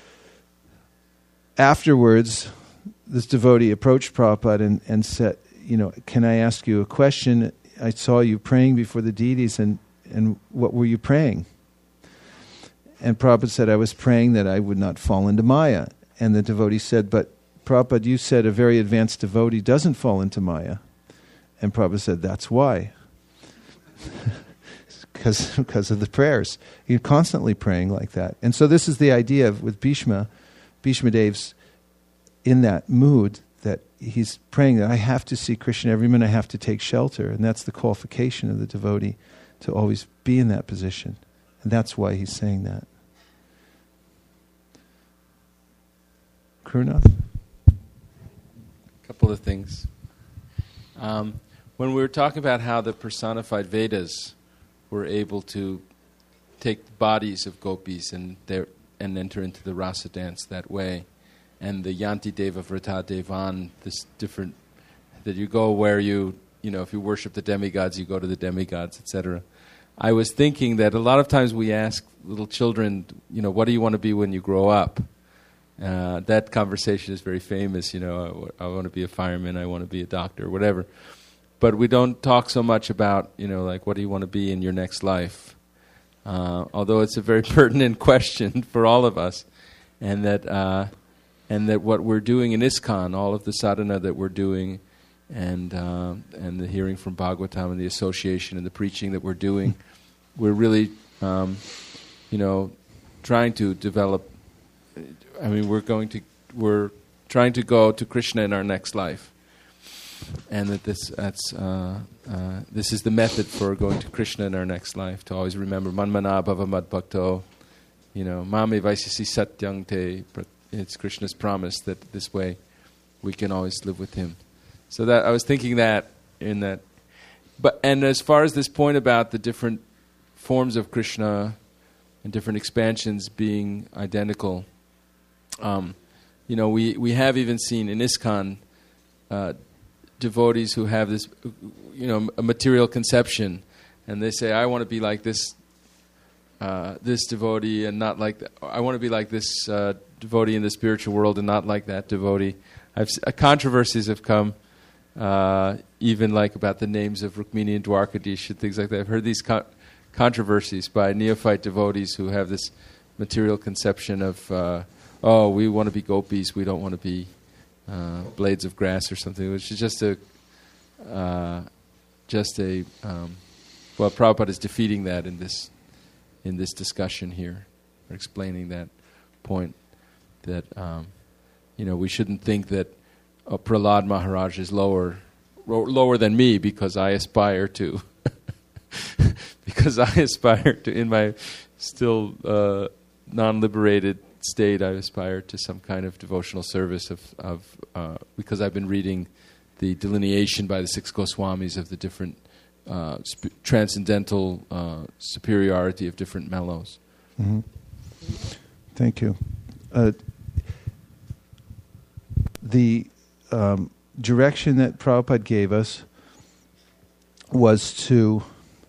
afterwards, this devotee approached Prabhupada and said, can I ask you a question? I saw you praying before the deities, and what were you praying? And Prabhupada said, I was praying that I would not fall into Maya. And the devotee said, but Prabhupada, you said a very advanced devotee doesn't fall into Maya. And Prabhupada said, that's why. Because of the prayers. You're constantly praying like that. And so this is the idea with Bhishma Dev's in that mood, that he's praying that I have to see Krishna every minute, I have to take shelter. And that's the qualification of the devotee, to always be in that position. And that's why he's saying that. Kurunath?
A couple of things. When we were talking about how the personified Vedas were able to take bodies of gopis and enter into the rasa dance that way, and the Yanti Deva Vrata Devan, this different, that you go where if you worship the demigods, you go to the demigods, etc. I was thinking that a lot of times we ask little children, what do you want to be when you grow up? That conversation is very famous, I want to be a fireman, I want to be a doctor, whatever. But we don't talk so much about, like, what do you want to be in your next life? Although it's a very pertinent question for all of us. And that what we're doing in ISKCON, all of the sadhana that we're doing, and the hearing from Bhagavatam and the association and the preaching that we're doing, we're really, trying to develop. We're trying to go to Krishna in our next life, and that this is the method for going to Krishna in our next life. To always remember, Manmana Bhava Mad Bhakto, Mame Vaishyasi Satyang Te. It's Krishna's promise that this way we can always live with Him. So that I was thinking that in that. And as far as this point about the different forms of Krishna and different expansions being identical, we have even seen in ISKCON devotees who have this, a material conception, and they say, I want to be like this devotee and not like that. I want to be like this devotee in the spiritual world and not like that devotee. Controversies have come, even like about the names of Rukmini and Dwarkadish and things like that. I've heard these controversies by neophyte devotees who have this material conception of, we want to be gopis, we don't want to be blades of grass or something, which is just a Prabhupada is defeating that in this discussion here, or explaining that point that we shouldn't think that Prahlad Maharaj is lower than me because I aspire to in my still non-liberated state, I aspire to some kind of devotional service of because I've been reading the delineation by the six Goswamis of the different transcendental superiority of different mellows.
Mm-hmm. Thank you. The direction that Prabhupada gave us was to,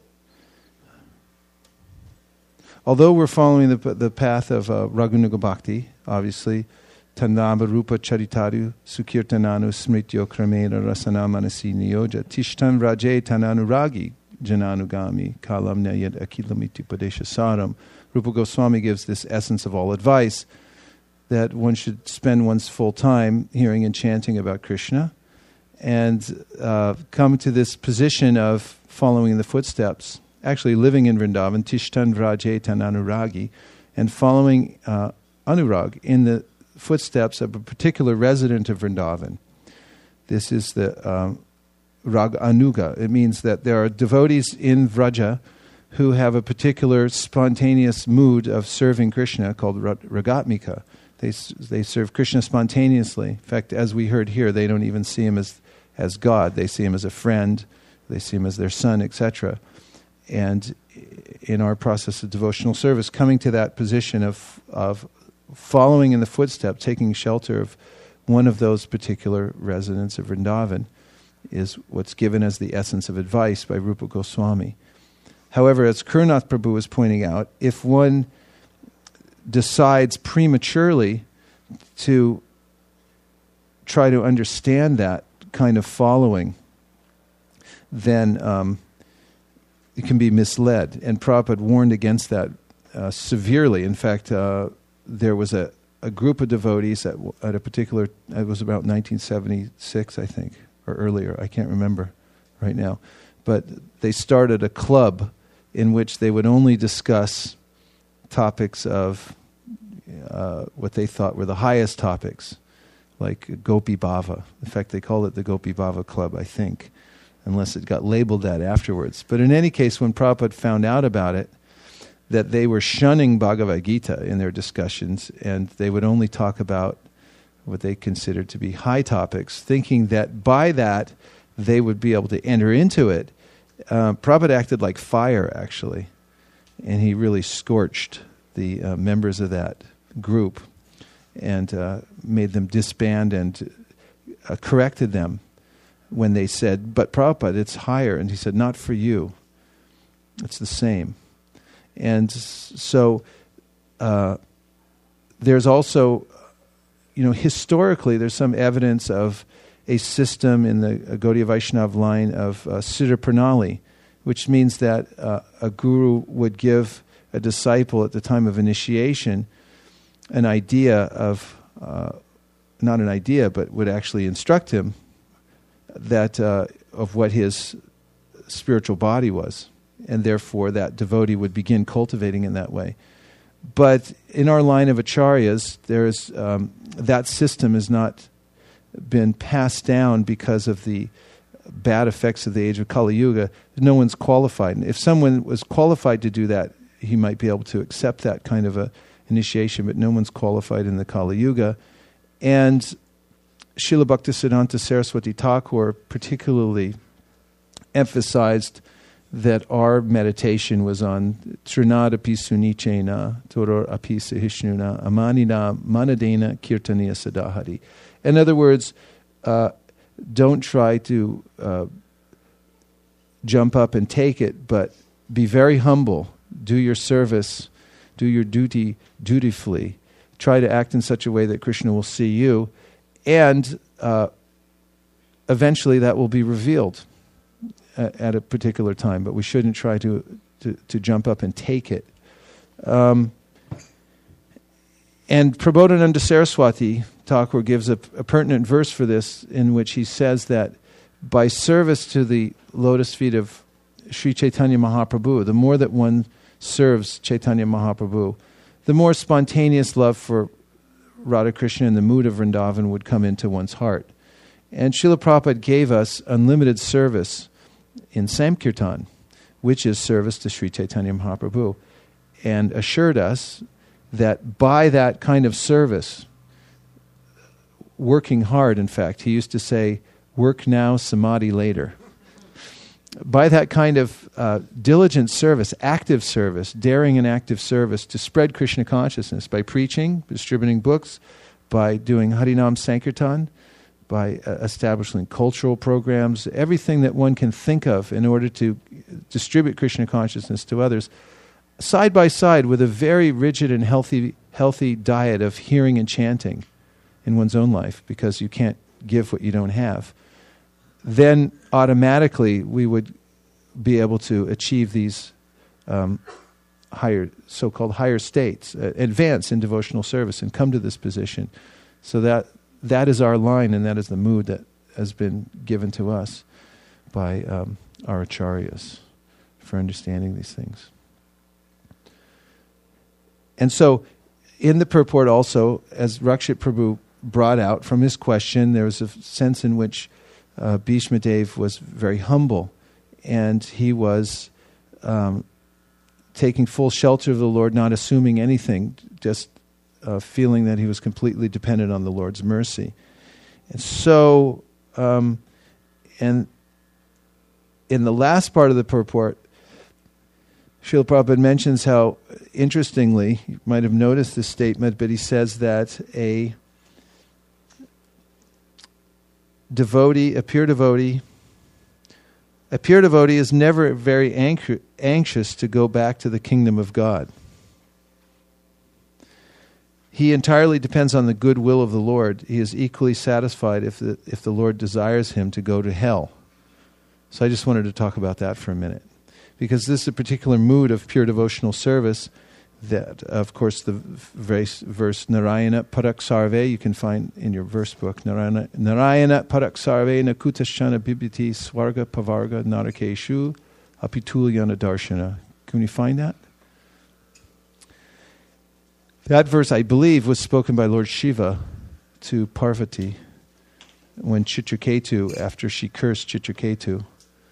although we're following the path of Raghunuga Bhakti, obviously, Tandava Rupa Charitaru Sukirtananu Smrityo Kramena Rasana Manasi Niyoja Tishtan Raje Tananuragi Jananugami Kalam Nayad Akilamiti Padesha Saram. Rupa Goswami gives this essence of all advice, that one should spend one's full time hearing and chanting about Krishna and come to this position of following the footsteps, actually living in Vrindavan, Tishtan Vraje Tananuragi, and following Anurag in the footsteps of a particular resident of Vrindavan. This is the Rag Anuga. It means that there are devotees in Vraja who have a particular spontaneous mood of serving Krishna called Ragatmika. They serve Krishna spontaneously. In fact, as we heard here, they don't even see him as God. They see him as a friend. They see him as their son, etc. And in our process of devotional service, coming to that position of following in the footsteps, taking shelter of one of those particular residents of Vrindavan, is what's given as the essence of advice by Rupa Goswami. However, as Kurunath Prabhu was pointing out, if one decides prematurely to try to understand that kind of following, then it can be misled. And Prabhupada warned against that severely. In fact, there was a group of devotees at a particular, it was about 1976, I think, or earlier, I can't remember right now, but they started a club in which they would only discuss topics of what they thought were the highest topics, like Gopi Bhava. In fact, they called it the Gopi Bhava Club, I think. unless it got labeled that afterwards. But in any case, when Prabhupada found out about it, that they were shunning Bhagavad Gita in their discussions, and they would only talk about what they considered to be high topics, thinking that by that they would be able to enter into it. Prabhupada acted like fire, actually, and he really scorched the members of that group and made them disband and corrected them when they said, "But Prabhupada, it's higher." And he said, "Not for you. It's the same." And so there's also, historically, there's some evidence of a system in the Gaudiya Vaishnava line of Siddha Pranali, which means that a guru would give a disciple at the time of initiation an idea of, not an idea, but would actually instruct him that of what his spiritual body was. And therefore that devotee would begin cultivating in that way. But in our line of acharyas, there's that system has not been passed down because of the bad effects of the age of Kali Yuga. No one's qualified. And if someone was qualified to do that, he might be able to accept that kind of a initiation, but no one's qualified in the Kali Yuga. And Srila Bhaktisiddhanta Saraswati Thakur particularly emphasized that our meditation was on Trinadapi Sunichena, Toror Api Sahishnuna, Amanina Manadena Kirtaniya Sadahari. In other words, don't try to jump up and take it, but be very humble. Do your service, do your duty dutifully. Try to act in such a way that Krishna will see you, and eventually that will be revealed at a particular time, but we shouldn't try to jump up and take it. And Prabodhananda Saraswati Thakur gives a pertinent verse for this, in which he says that by service to the lotus feet of Sri Chaitanya Mahaprabhu, the more that one serves Chaitanya Mahaprabhu, the more spontaneous love for Radha Krishna and the mood of Vrindavan would come into one's heart. And Srila Prabhupada gave us unlimited service in Sankirtan, which is service to Sri Chaitanya Mahaprabhu, and assured us that by that kind of service, working hard, in fact, he used to say, work now, samadhi later. By that kind of diligent service, active service, daring and active service to spread Krishna consciousness by preaching, distributing books, by doing Harinam Sankirtan, by establishing cultural programs, everything that one can think of in order to distribute Krishna consciousness to others, side by side with a very rigid and healthy diet of hearing and chanting in one's own life, because you can't give what you don't have, then automatically we would be able to achieve these higher, so-called higher states, advance in devotional service and come to this position. So that is our line, and that is the mood that has been given to us by our acharyas for understanding these things. And so in the purport also, as Rakshit Prabhu brought out from his question, there was a sense in which Bhishma Dev was very humble, and he was taking full shelter of the Lord, not assuming anything, just feeling that he was completely dependent on the Lord's mercy. And so, and in the last part of the purport, Srila Prabhupada mentions how, interestingly, you might have noticed this statement, but he says that a pure devotee is never very anxious to go back to the kingdom of God. He entirely depends on the goodwill of the Lord. He is equally satisfied if the Lord desires him to go to hell. So I just wanted to talk about that for a minute, because this is a particular mood of pure devotional service that, of course, the verse Narayana Parak Sarve, you can find in your verse book, Narayana Parak Sarve Nakutashana Bibhiti Swarga Pavarga Narakeshu Apitulyana Darshana. Can you find that? That verse, I believe, was spoken by Lord Shiva to Parvati when Chitraketu, after she cursed Chitraketu,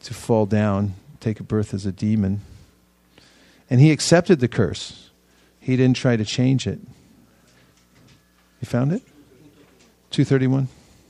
to fall down, take a birth as a demon. And he accepted the curse. He didn't try to change it. You found it? 231.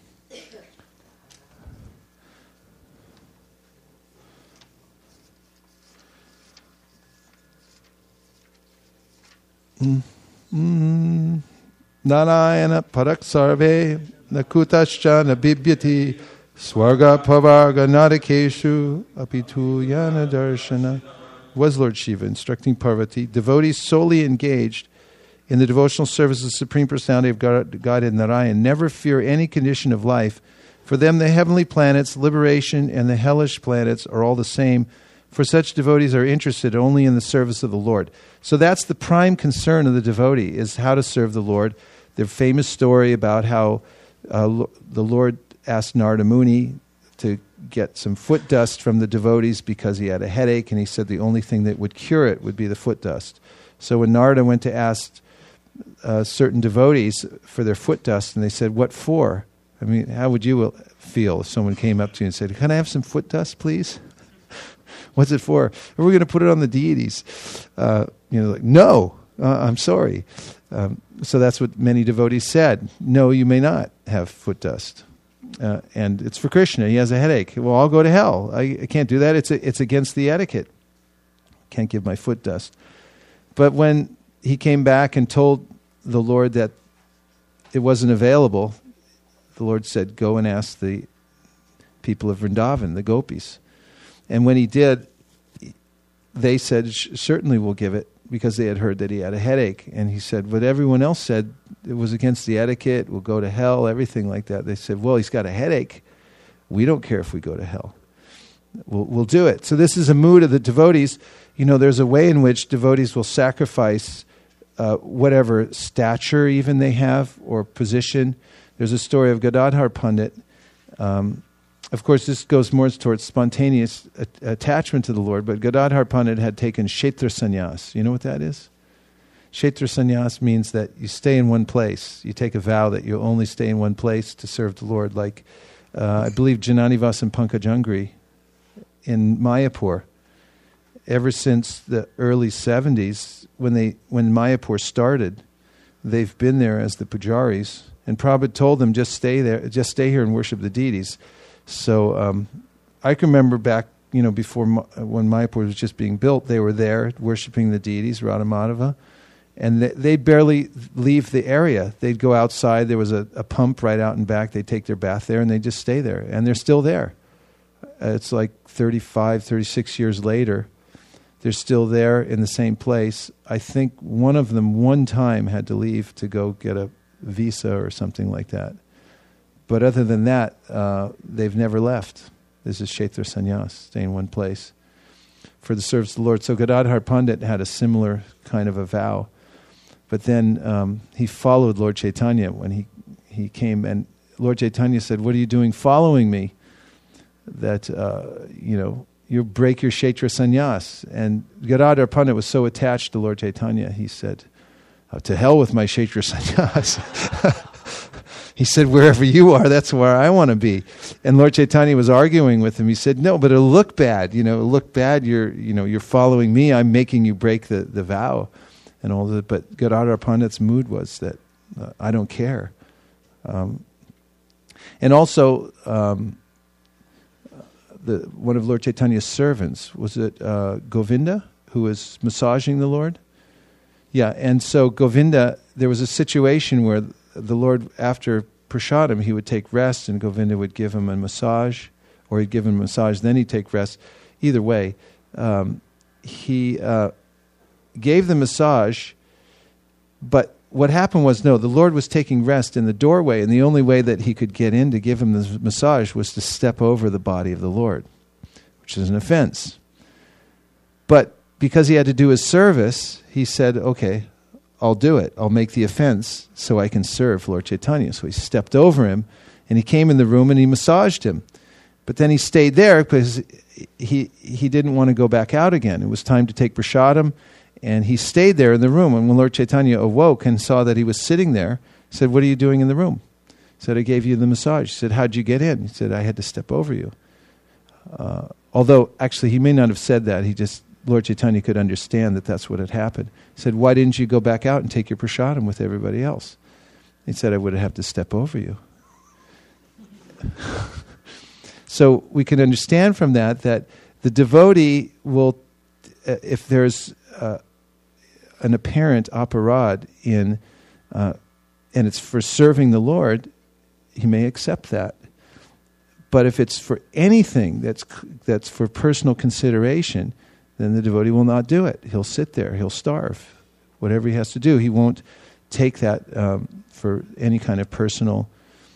Narayana paraksarve nakutascha nabibyati swarga pavarga nadakeshu apitu yana darshana. Was Lord Shiva instructing Parvati, devotees solely engaged in the devotional service of the Supreme Personality of Godhead Narayan never fear any condition of life. For them, the heavenly planets, liberation, and the hellish planets are all the same. For such devotees are interested only in the service of the Lord. So that's the prime concern of the devotee, is how to serve the Lord. The famous story about how the Lord asked Narada Muni to get some foot dust from the devotees because he had a headache, and he said the only thing that would cure it would be the foot dust. So when Narada went to ask certain devotees for their foot dust, and they said, "What for?" I mean, how would you feel if someone came up to you and said, "Can I have some foot dust, please?" What's it for? We're going to put it on the deities. No, I'm sorry. So that's what many devotees said. No, you may not have foot dust. And it's for Krishna. He has a headache. Well, I'll go to hell. I can't do that. It's against the etiquette. Can't give my foot dust. But when he came back and told the Lord that it wasn't available, the Lord said, "Go and ask the people of Vrindavan, the gopis." And when he did, they said, "Certainly we'll give it," because they had heard that he had a headache. And he said, "But everyone else said it was against the etiquette, we'll go to hell," everything like that. They said, "Well, he's got a headache. We don't care if we go to hell. We'll do it." So this is a mood of the devotees. There's a way in which devotees will sacrifice whatever stature even they have or position. There's a story of Gadadhar Pandit. Of course, this goes more towards spontaneous attachment to the Lord, but Gadadhar Pandit had taken Kshetra Sannyas. You know what that is? Kshetra Sannyas means that you stay in one place. You take a vow that you'll only stay in one place to serve the Lord. Like, I believe Jananivas and Pankajangri in Mayapur, ever since the early 70s, when Mayapur started, they've been there as the pujaris. And Prabhupada told them, just stay there, just stay here and worship the deities. So I can remember back, before when Mayapur was just being built, they were there worshiping the deities, Radha Madhava, and they barely leave the area. They'd go outside. There was a pump right out in back. They'd take their bath there, and they'd just stay there. And they're still there. It's like 35, 36 years later. They're still there in the same place. I think one of them one time had to leave to go get a visa or something like that. But other than that, they've never left. This is Kshetra Sannyas, stay in one place for the service of the Lord. So Gadadhar Pandit had a similar kind of a vow. But then he followed Lord Chaitanya when he came. And Lord Chaitanya said, "What are you doing following me? That, you break your Kshetra Sannyas." And Gadadhar Pandit was so attached to Lord Chaitanya, he said, "To hell with my Kshetra Sannyas." He said, "Wherever you are, that's where I want to be." And Lord Chaitanya was arguing with him. He said, "No, but it'll look bad. It'll look bad. You're following me. I'm making you break the vow." And all that. But Gadadhar Pandit's mood was that I don't care. And also, one of Lord Chaitanya's servants, was it Govinda, who was massaging the Lord? Yeah, and so Govinda, there was a situation where the Lord, after prasadam, he would take rest, and Govinda would give him a massage, or he'd give him a massage, then he'd take rest. Either way, he gave the massage, but what happened was, the Lord was taking rest in the doorway, and the only way that he could get in to give him the massage was to step over the body of the Lord, which is an offense. But because he had to do his service, he said, "Okay, I'll do it. I'll make the offense so I can serve Lord Chaitanya." So he stepped over him, and he came in the room and he massaged him. But then he stayed there because he didn't want to go back out again. It was time to take prasadam, and he stayed there in the room. And when Lord Chaitanya awoke and saw that he was sitting there, he said, "What are you doing in the room?" He said, "I gave you the massage." He said, "How'd you get in?" He said, "I had to step over you." Although, actually, he may not have said that. Lord Chaitanya could understand that that's what had happened. He said, why didn't you go back out and take your prasadam with everybody else? He said, I would have to step over you. So we can understand from that the devotee will, if there's an apparent aparad in, and it's for serving the Lord, he may accept that. But if it's for anything that's for personal consideration, then the devotee will not do it. He'll sit there. He'll starve. Whatever he has to do, he won't take that for any kind of personal,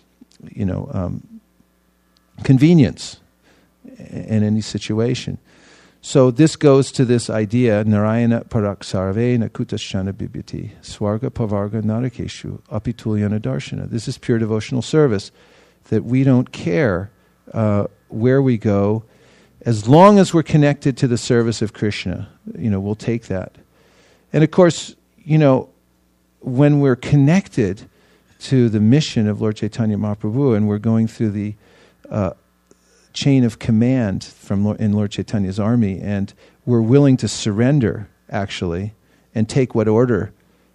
convenience in any situation. So this goes to this idea, Narayana parak sarve nakutashana bibhiti, swarga pavarga narakeshu apitulyana darshana. This is pure devotional service, that we don't care where we go, as long as we're connected to the service of Krishna, we'll take that. And of course, when we're connected to the mission of Lord Chaitanya Mahaprabhu and we're going through the chain of command in Lord Chaitanya's army, and we're willing to surrender, actually, and take what order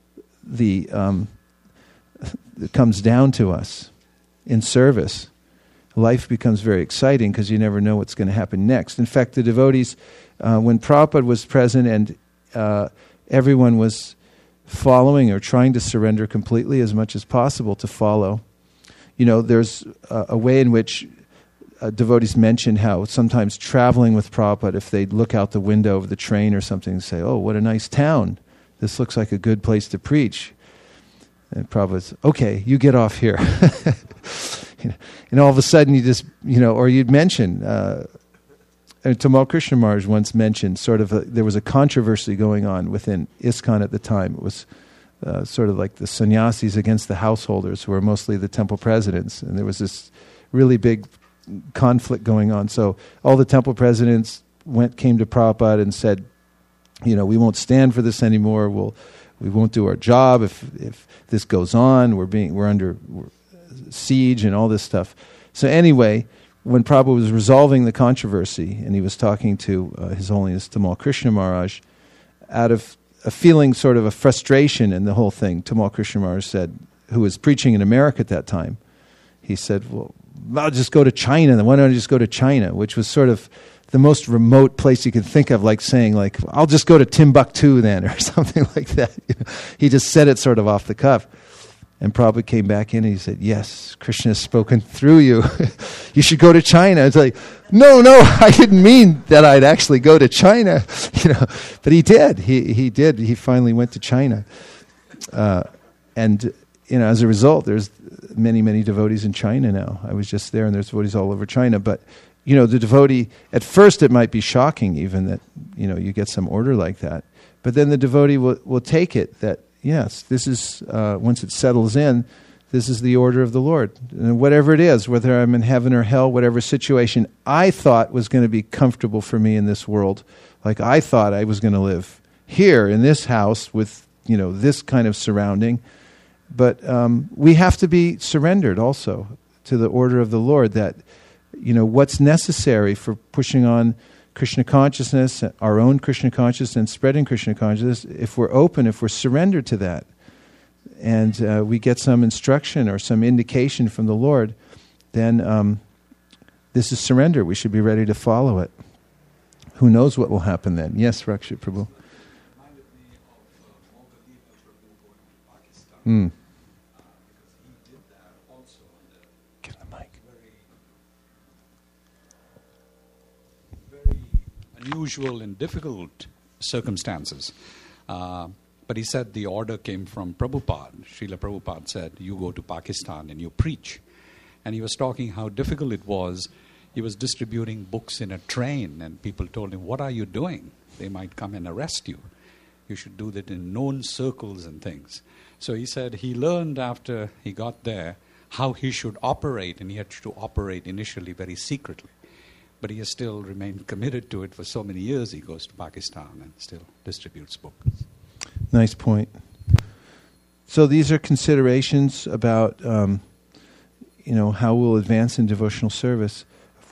that comes down to us in service, life becomes very exciting because you never know what's going to happen next. In fact, the devotees, when Prabhupada was present and everyone was following or trying to surrender completely as much as possible to follow, there's a way in which devotees mention how sometimes traveling with Prabhupada, if they'd look out the window of the train or something and say, oh, what a nice town. This looks like a good place to preach. And Prabhupada's, okay, you get off here. And all of a sudden you just, or you'd mention, Tamal Krishna Maharaj once mentioned there was a controversy going on within ISKCON at the time. It was sort of like the sannyasis against the householders, who were mostly the temple presidents. And there was this really big conflict going on. So all the temple presidents came to Prabhupada and said, we won't stand for this anymore. We won't do our job if this goes on. We're under siege and all this stuff. So anyway, when Prabhupada was resolving the controversy, and he was talking to His Holiness Tamal Krishna Maharaj, out of a feeling sort of a frustration in the whole thing, Tamal Krishna Maharaj said, who was preaching in America at that time, he said, well, I'll just go to China. Then why don't I just go to China? Which was sort of the most remote place you could think of, like saying, I'll just go to Timbuktu then, or something like that. He just said it sort of off the cuff. And Prabhupada came back in and he said, yes, Krishna has spoken through you. You should go to China. It's like, no, I didn't mean that I'd actually go to China. But he did. He did. He finally went to China. And as a result, there's many, many devotees in China now. I was just there, and there's devotees all over China. But, the devotee, at first it might be shocking even that, you get some order like that. But then the devotee will take it that, yes, this is, once it settles in, this is the order of the Lord. And whatever it is, whether I'm in heaven or hell, whatever situation I thought was going to be comfortable for me in this world, like I thought I was going to live here in this house with, this kind of surrounding. But we have to be surrendered also to the order of the Lord, that, what's necessary for pushing on Krishna consciousness, our own Krishna consciousness, and spreading Krishna consciousness, if we're open, if we're surrendered to that, and we get some instruction or some indication from the Lord, then this is surrender. We should be ready to follow it. Who knows what will happen then? Yes, Rakshit Prabhu. Give the mic.
Very unusual and difficult circumstances. But he said the order came from Prabhupada. Srila Prabhupada said, you go to Pakistan and you preach. And he was talking how difficult it was. He was distributing books in a train, and people told him, what are you doing? They might come and arrest you. You should do that in known circles and things. So he said he learned after he got there how he should operate, and he had to operate initially very secretly. But he has still remained committed to it for so many years. He goes to Pakistan and still distributes books.
Nice point. So these are considerations about, how we'll advance in devotional service.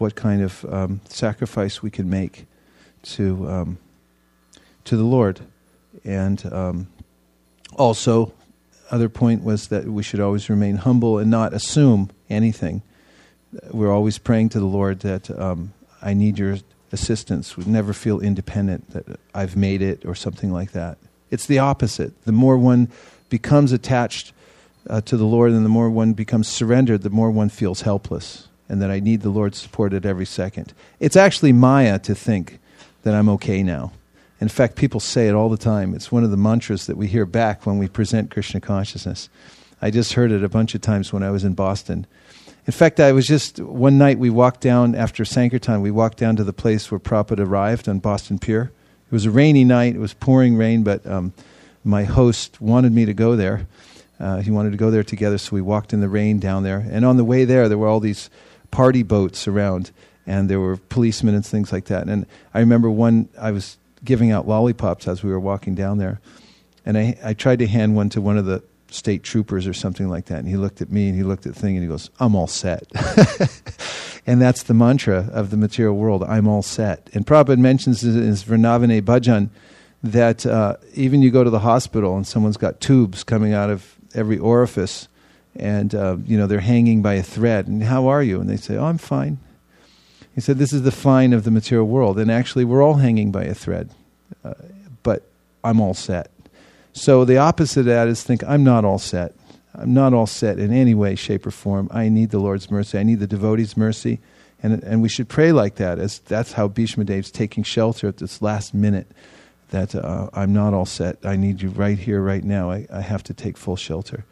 what kind of sacrifice we can make to the Lord. And also, other point was that we should always remain humble and not assume anything. We're always praying to the Lord that I need your assistance. We never feel independent, that I've made it or something like that. It's the opposite. The more one becomes attached to the Lord and the more one becomes surrendered, the more one feels helpless and that I need the Lord's support at every second. It's actually Maya to think that I'm okay now. In fact, people say it all the time. It's one of the mantras that we hear back when we present Krishna consciousness. I just heard it a bunch of times when I was in Boston. In fact, one night we walked down, after Sankirtan, we walked down to the place where Prabhupada arrived on Boston Pier. It was a rainy night, it was pouring rain, but my host wanted me to go there. He wanted to go there together, so we walked in the rain down there. And on the way there were all these party boats around, and there were policemen and things like that. And I remember I was giving out lollipops as we were walking down there. And I tried to hand one to one of the state troopers or something like that. And he looked at me and he looked at the thing and he goes, I'm all set. And that's the mantra of the material world, I'm all set. And Prabhupada mentions in his Vrinavane Bhajan that even you go to the hospital and someone's got tubes coming out of every orifice and they're hanging by a thread. And how are you? And they say, oh, I'm fine. He said, this is the fine of the material world. And actually, we're all hanging by a thread. But I'm all set. So the opposite of that is think, I'm not all set. I'm not all set in any way, shape, or form. I need the Lord's mercy. I need the devotee's mercy. And we should pray like that. As that's how Bhishma Dev's taking shelter at this last minute. That I'm not all set. I need you right here, right now. I have to take full shelter.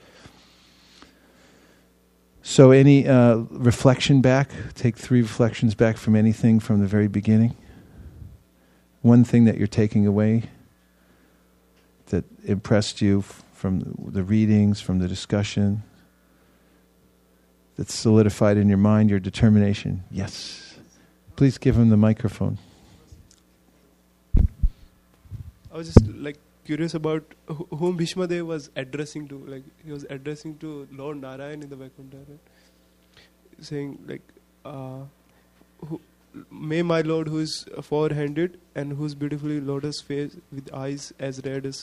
So any reflection back? Take 3 reflections back from anything from the very beginning. One thing that you're taking away that impressed you from the readings, from the discussion, that's solidified in your mind, your determination. Yes. Please give him the microphone.
I was just curious about whom Bhishma Dev was addressing to. He was addressing to Lord Narayan in the Vaikuntha, right? Saying may my Lord, who is four-handed and whose beautifully lotus face with eyes as red as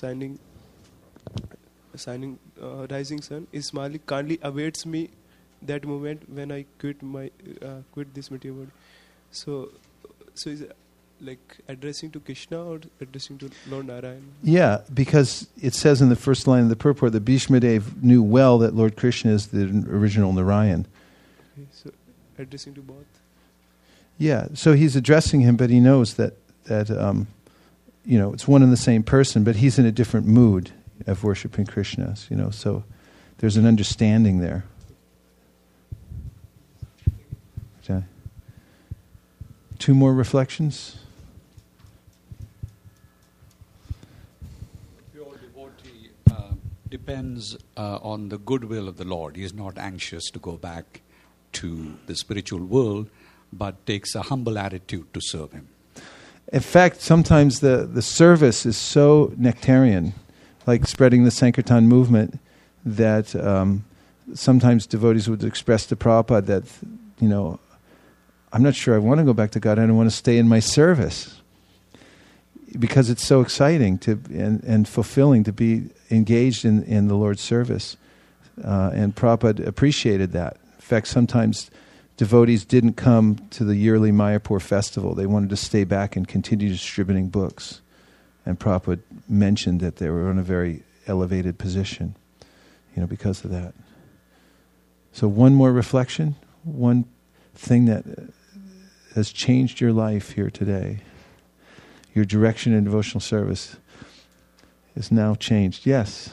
rising sun, is smiling, kindly awaits me that moment when I quit this material body. So is it addressing to Krishna or addressing to Lord Narayan?
Yeah, because it says in the first line of the purport that Bhishma Dev knew well that Lord Krishna is the original Narayan.
Okay, so addressing to both.
Yeah, so he's addressing him, but he knows that it's one and the same person, but he's in a different mood of worshiping Krishna. So there's an understanding there. Okay. 2 more reflections.
Pure devotee depends on the goodwill of the Lord. He is not anxious to go back to the spiritual world, but takes a humble attitude to serve him.
In fact, sometimes the service is so nectarian, like spreading the Sankirtan movement, that sometimes devotees would express to Prabhupada that, I'm not sure I want to go back to God. I don't want to stay in my service. Because it's so exciting and fulfilling to be engaged in the Lord's service. And Prabhupada appreciated that. In fact, sometimes devotees didn't come to the yearly Mayapur festival. They wanted to stay back and continue distributing books. And Prabhupada mentioned that they were in a very elevated position, because of that. So one more reflection, one thing that has changed your life here today. Your direction in devotional service is now changed. Yes.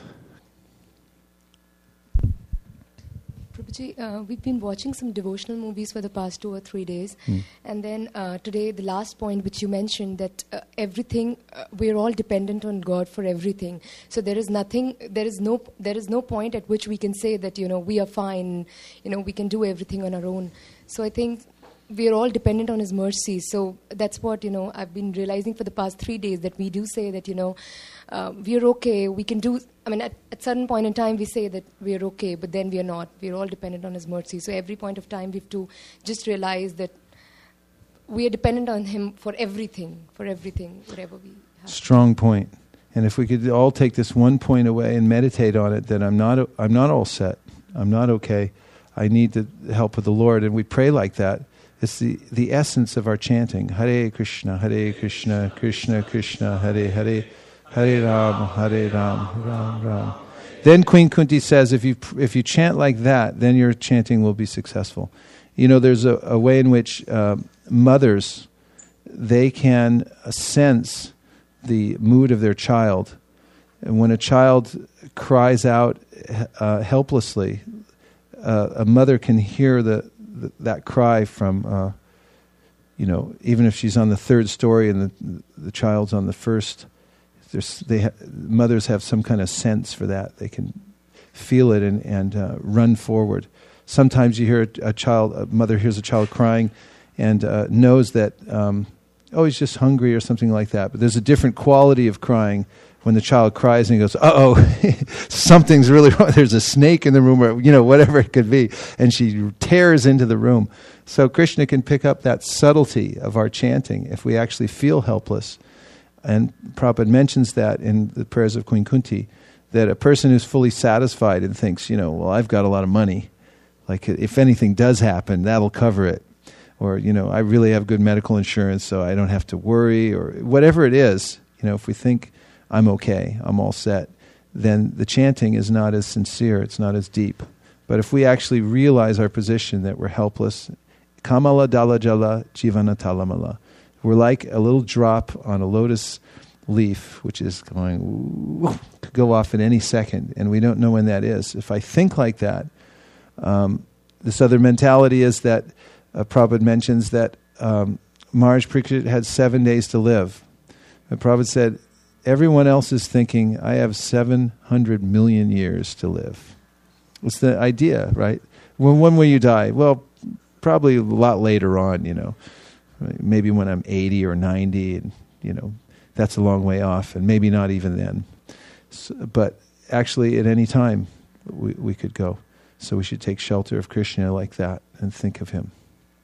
Prabhuji, we've been watching some devotional movies for the past 2 or 3 days, and then today the last point which you mentioned, that everything, we're all dependent on God for everything. So there is no point at which we can say that we are fine, we can do everything on our own. So I think we are all dependent on His mercy. So that's what I've been realizing for the past 3 days, that we do say that we are okay. We can do. At certain point in time we say that we are okay, but then we are not. We are all dependent on His mercy. So every point of time we have to just realize that we are dependent on Him for everything, whatever we have.
Strong point. And if we could all take this one point away and meditate on it, that I'm not all set. I'm not okay. I need the help of the Lord. And we pray like that. It's the essence of our chanting. Hare Krishna, Krishna Krishna, Hare Hare, Hare Ram, Ram Ram. Then Queen Kunti says, if you chant like that, then your chanting will be successful. You know, there's a way in which mothers, they can sense the mood of their child. And when a child cries out helplessly, a mother can hear that cry from, even if she's on the third story and the child's on the first. Mothers have some kind of sense for that. They can feel it and run forward. Sometimes you hear a mother hears a child crying and knows that, he's just hungry or something like that. But there's a different quality of crying when the child cries and he goes, uh-oh, something's really wrong. There's a snake in the room or, whatever it could be. And she tears into the room. So Krishna can pick up that subtlety of our chanting if we actually feel helpless. And Prabhupada mentions that in the prayers of Queen Kunti, that a person who's fully satisfied and thinks, I've got a lot of money. Like if anything does happen, that'll cover it. Or, I really have good medical insurance, so I don't have to worry. Or whatever it is, if we think I'm okay, I'm all set, then the chanting is not as sincere, it's not as deep. But if we actually realize our position that we're helpless, Kamala Dala Jala Jivana Talamala. We're like a little drop on a lotus leaf, which is could go off at any second, and we don't know when that is. If I think like that, this other mentality is that Prabhupada mentions that Maharaj Parikshit had 7 days to live. And Prabhupada said, everyone else is thinking, I have 700 million years to live. It's the idea, right? When will you die? Well, probably a lot later on, Maybe when I'm 80 or 90, and, that's a long way off, and maybe not even then. So, but actually, at any time, we could go. So we should take shelter of Krishna like that and think of him.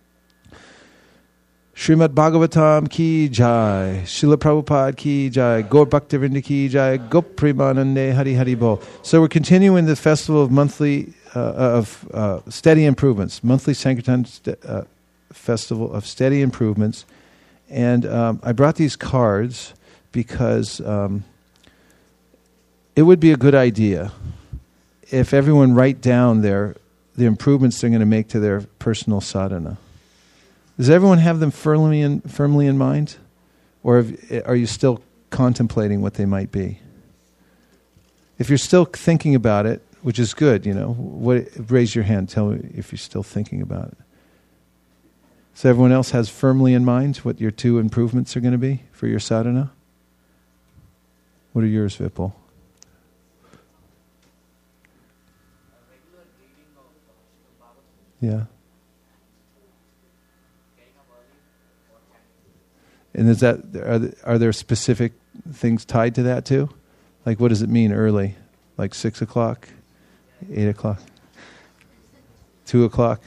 Srimad Bhagavatam ki jai, Srila Prabhupada ki jai, Gaur Bhaktivinoda ki jai, Gop Premanande Hari Hari Bol. So we're continuing the festival of monthly steady improvements, monthly Sankirtan festival of steady improvements. And I brought these cards because it would be a good idea if everyone write down the improvements they're going to make to their personal sadhana. Does everyone have them firmly in mind? Or are you still contemplating what they might be? If you're still thinking about it, which is good, raise your hand, tell me if you're still thinking about it. So everyone else has firmly in mind what your 2 improvements are going to be for your sadhana? What are yours, Vipul? Yeah. And is that are there specific things tied to that too? Like what does it mean early? Like 6 o'clock, 8 o'clock, 2 o'clock?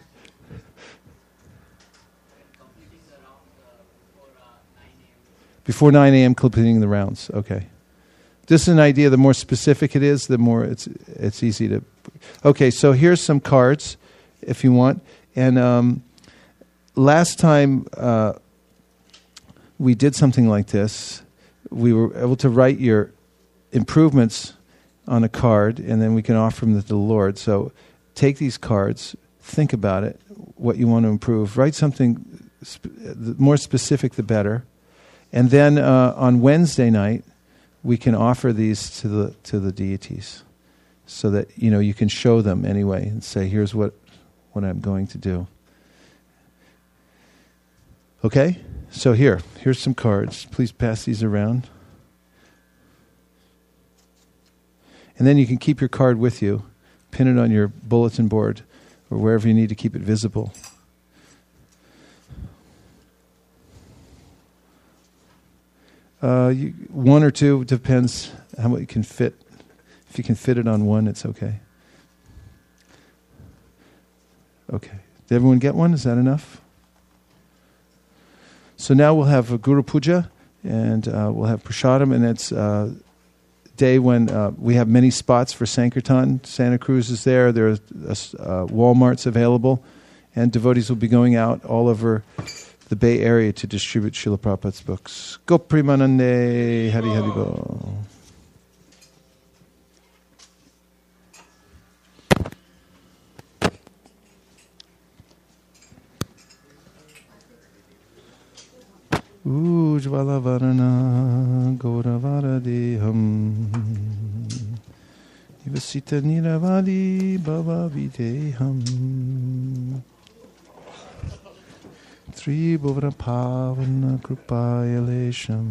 Before 9 a.m. completing the rounds. Okay. Just an idea. The more specific it is, the more it's easy to. Okay, so here's some cards, if you want. And last time we did something like this. We were able to write your improvements on a card, and then we can offer them to the Lord. So take these cards, think about it, what you want to improve. Write something the more specific, the better. And then on Wednesday night, we can offer these to the deities, so that you can show them anyway and say, "Here's what I'm going to do." Okay, so here's some cards. Please pass these around, and then you can keep your card with you, pin it on your bulletin board, or wherever you need to keep it visible. One or two, depends how much you can fit. If you can fit it on one, it's okay. Okay. Did everyone get one? Is that enough? So now we'll have a Guru Puja, and we'll have Prasadam, and it's a day when we have many spots for Sankirtan. Santa Cruz is there. There are Walmarts available, and devotees will be going out all over the Bay Area to distribute Srila Prabhupada's books. Go Premanande, Hari Hari Bol. Ujvala Varana Gauravara Deham Ivasita Niravali Bhava Videham Tribhuvana Pavana Krupayalesham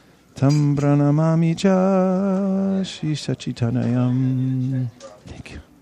Tam Pranamami Cha Shri Sachitanayam. Thank you.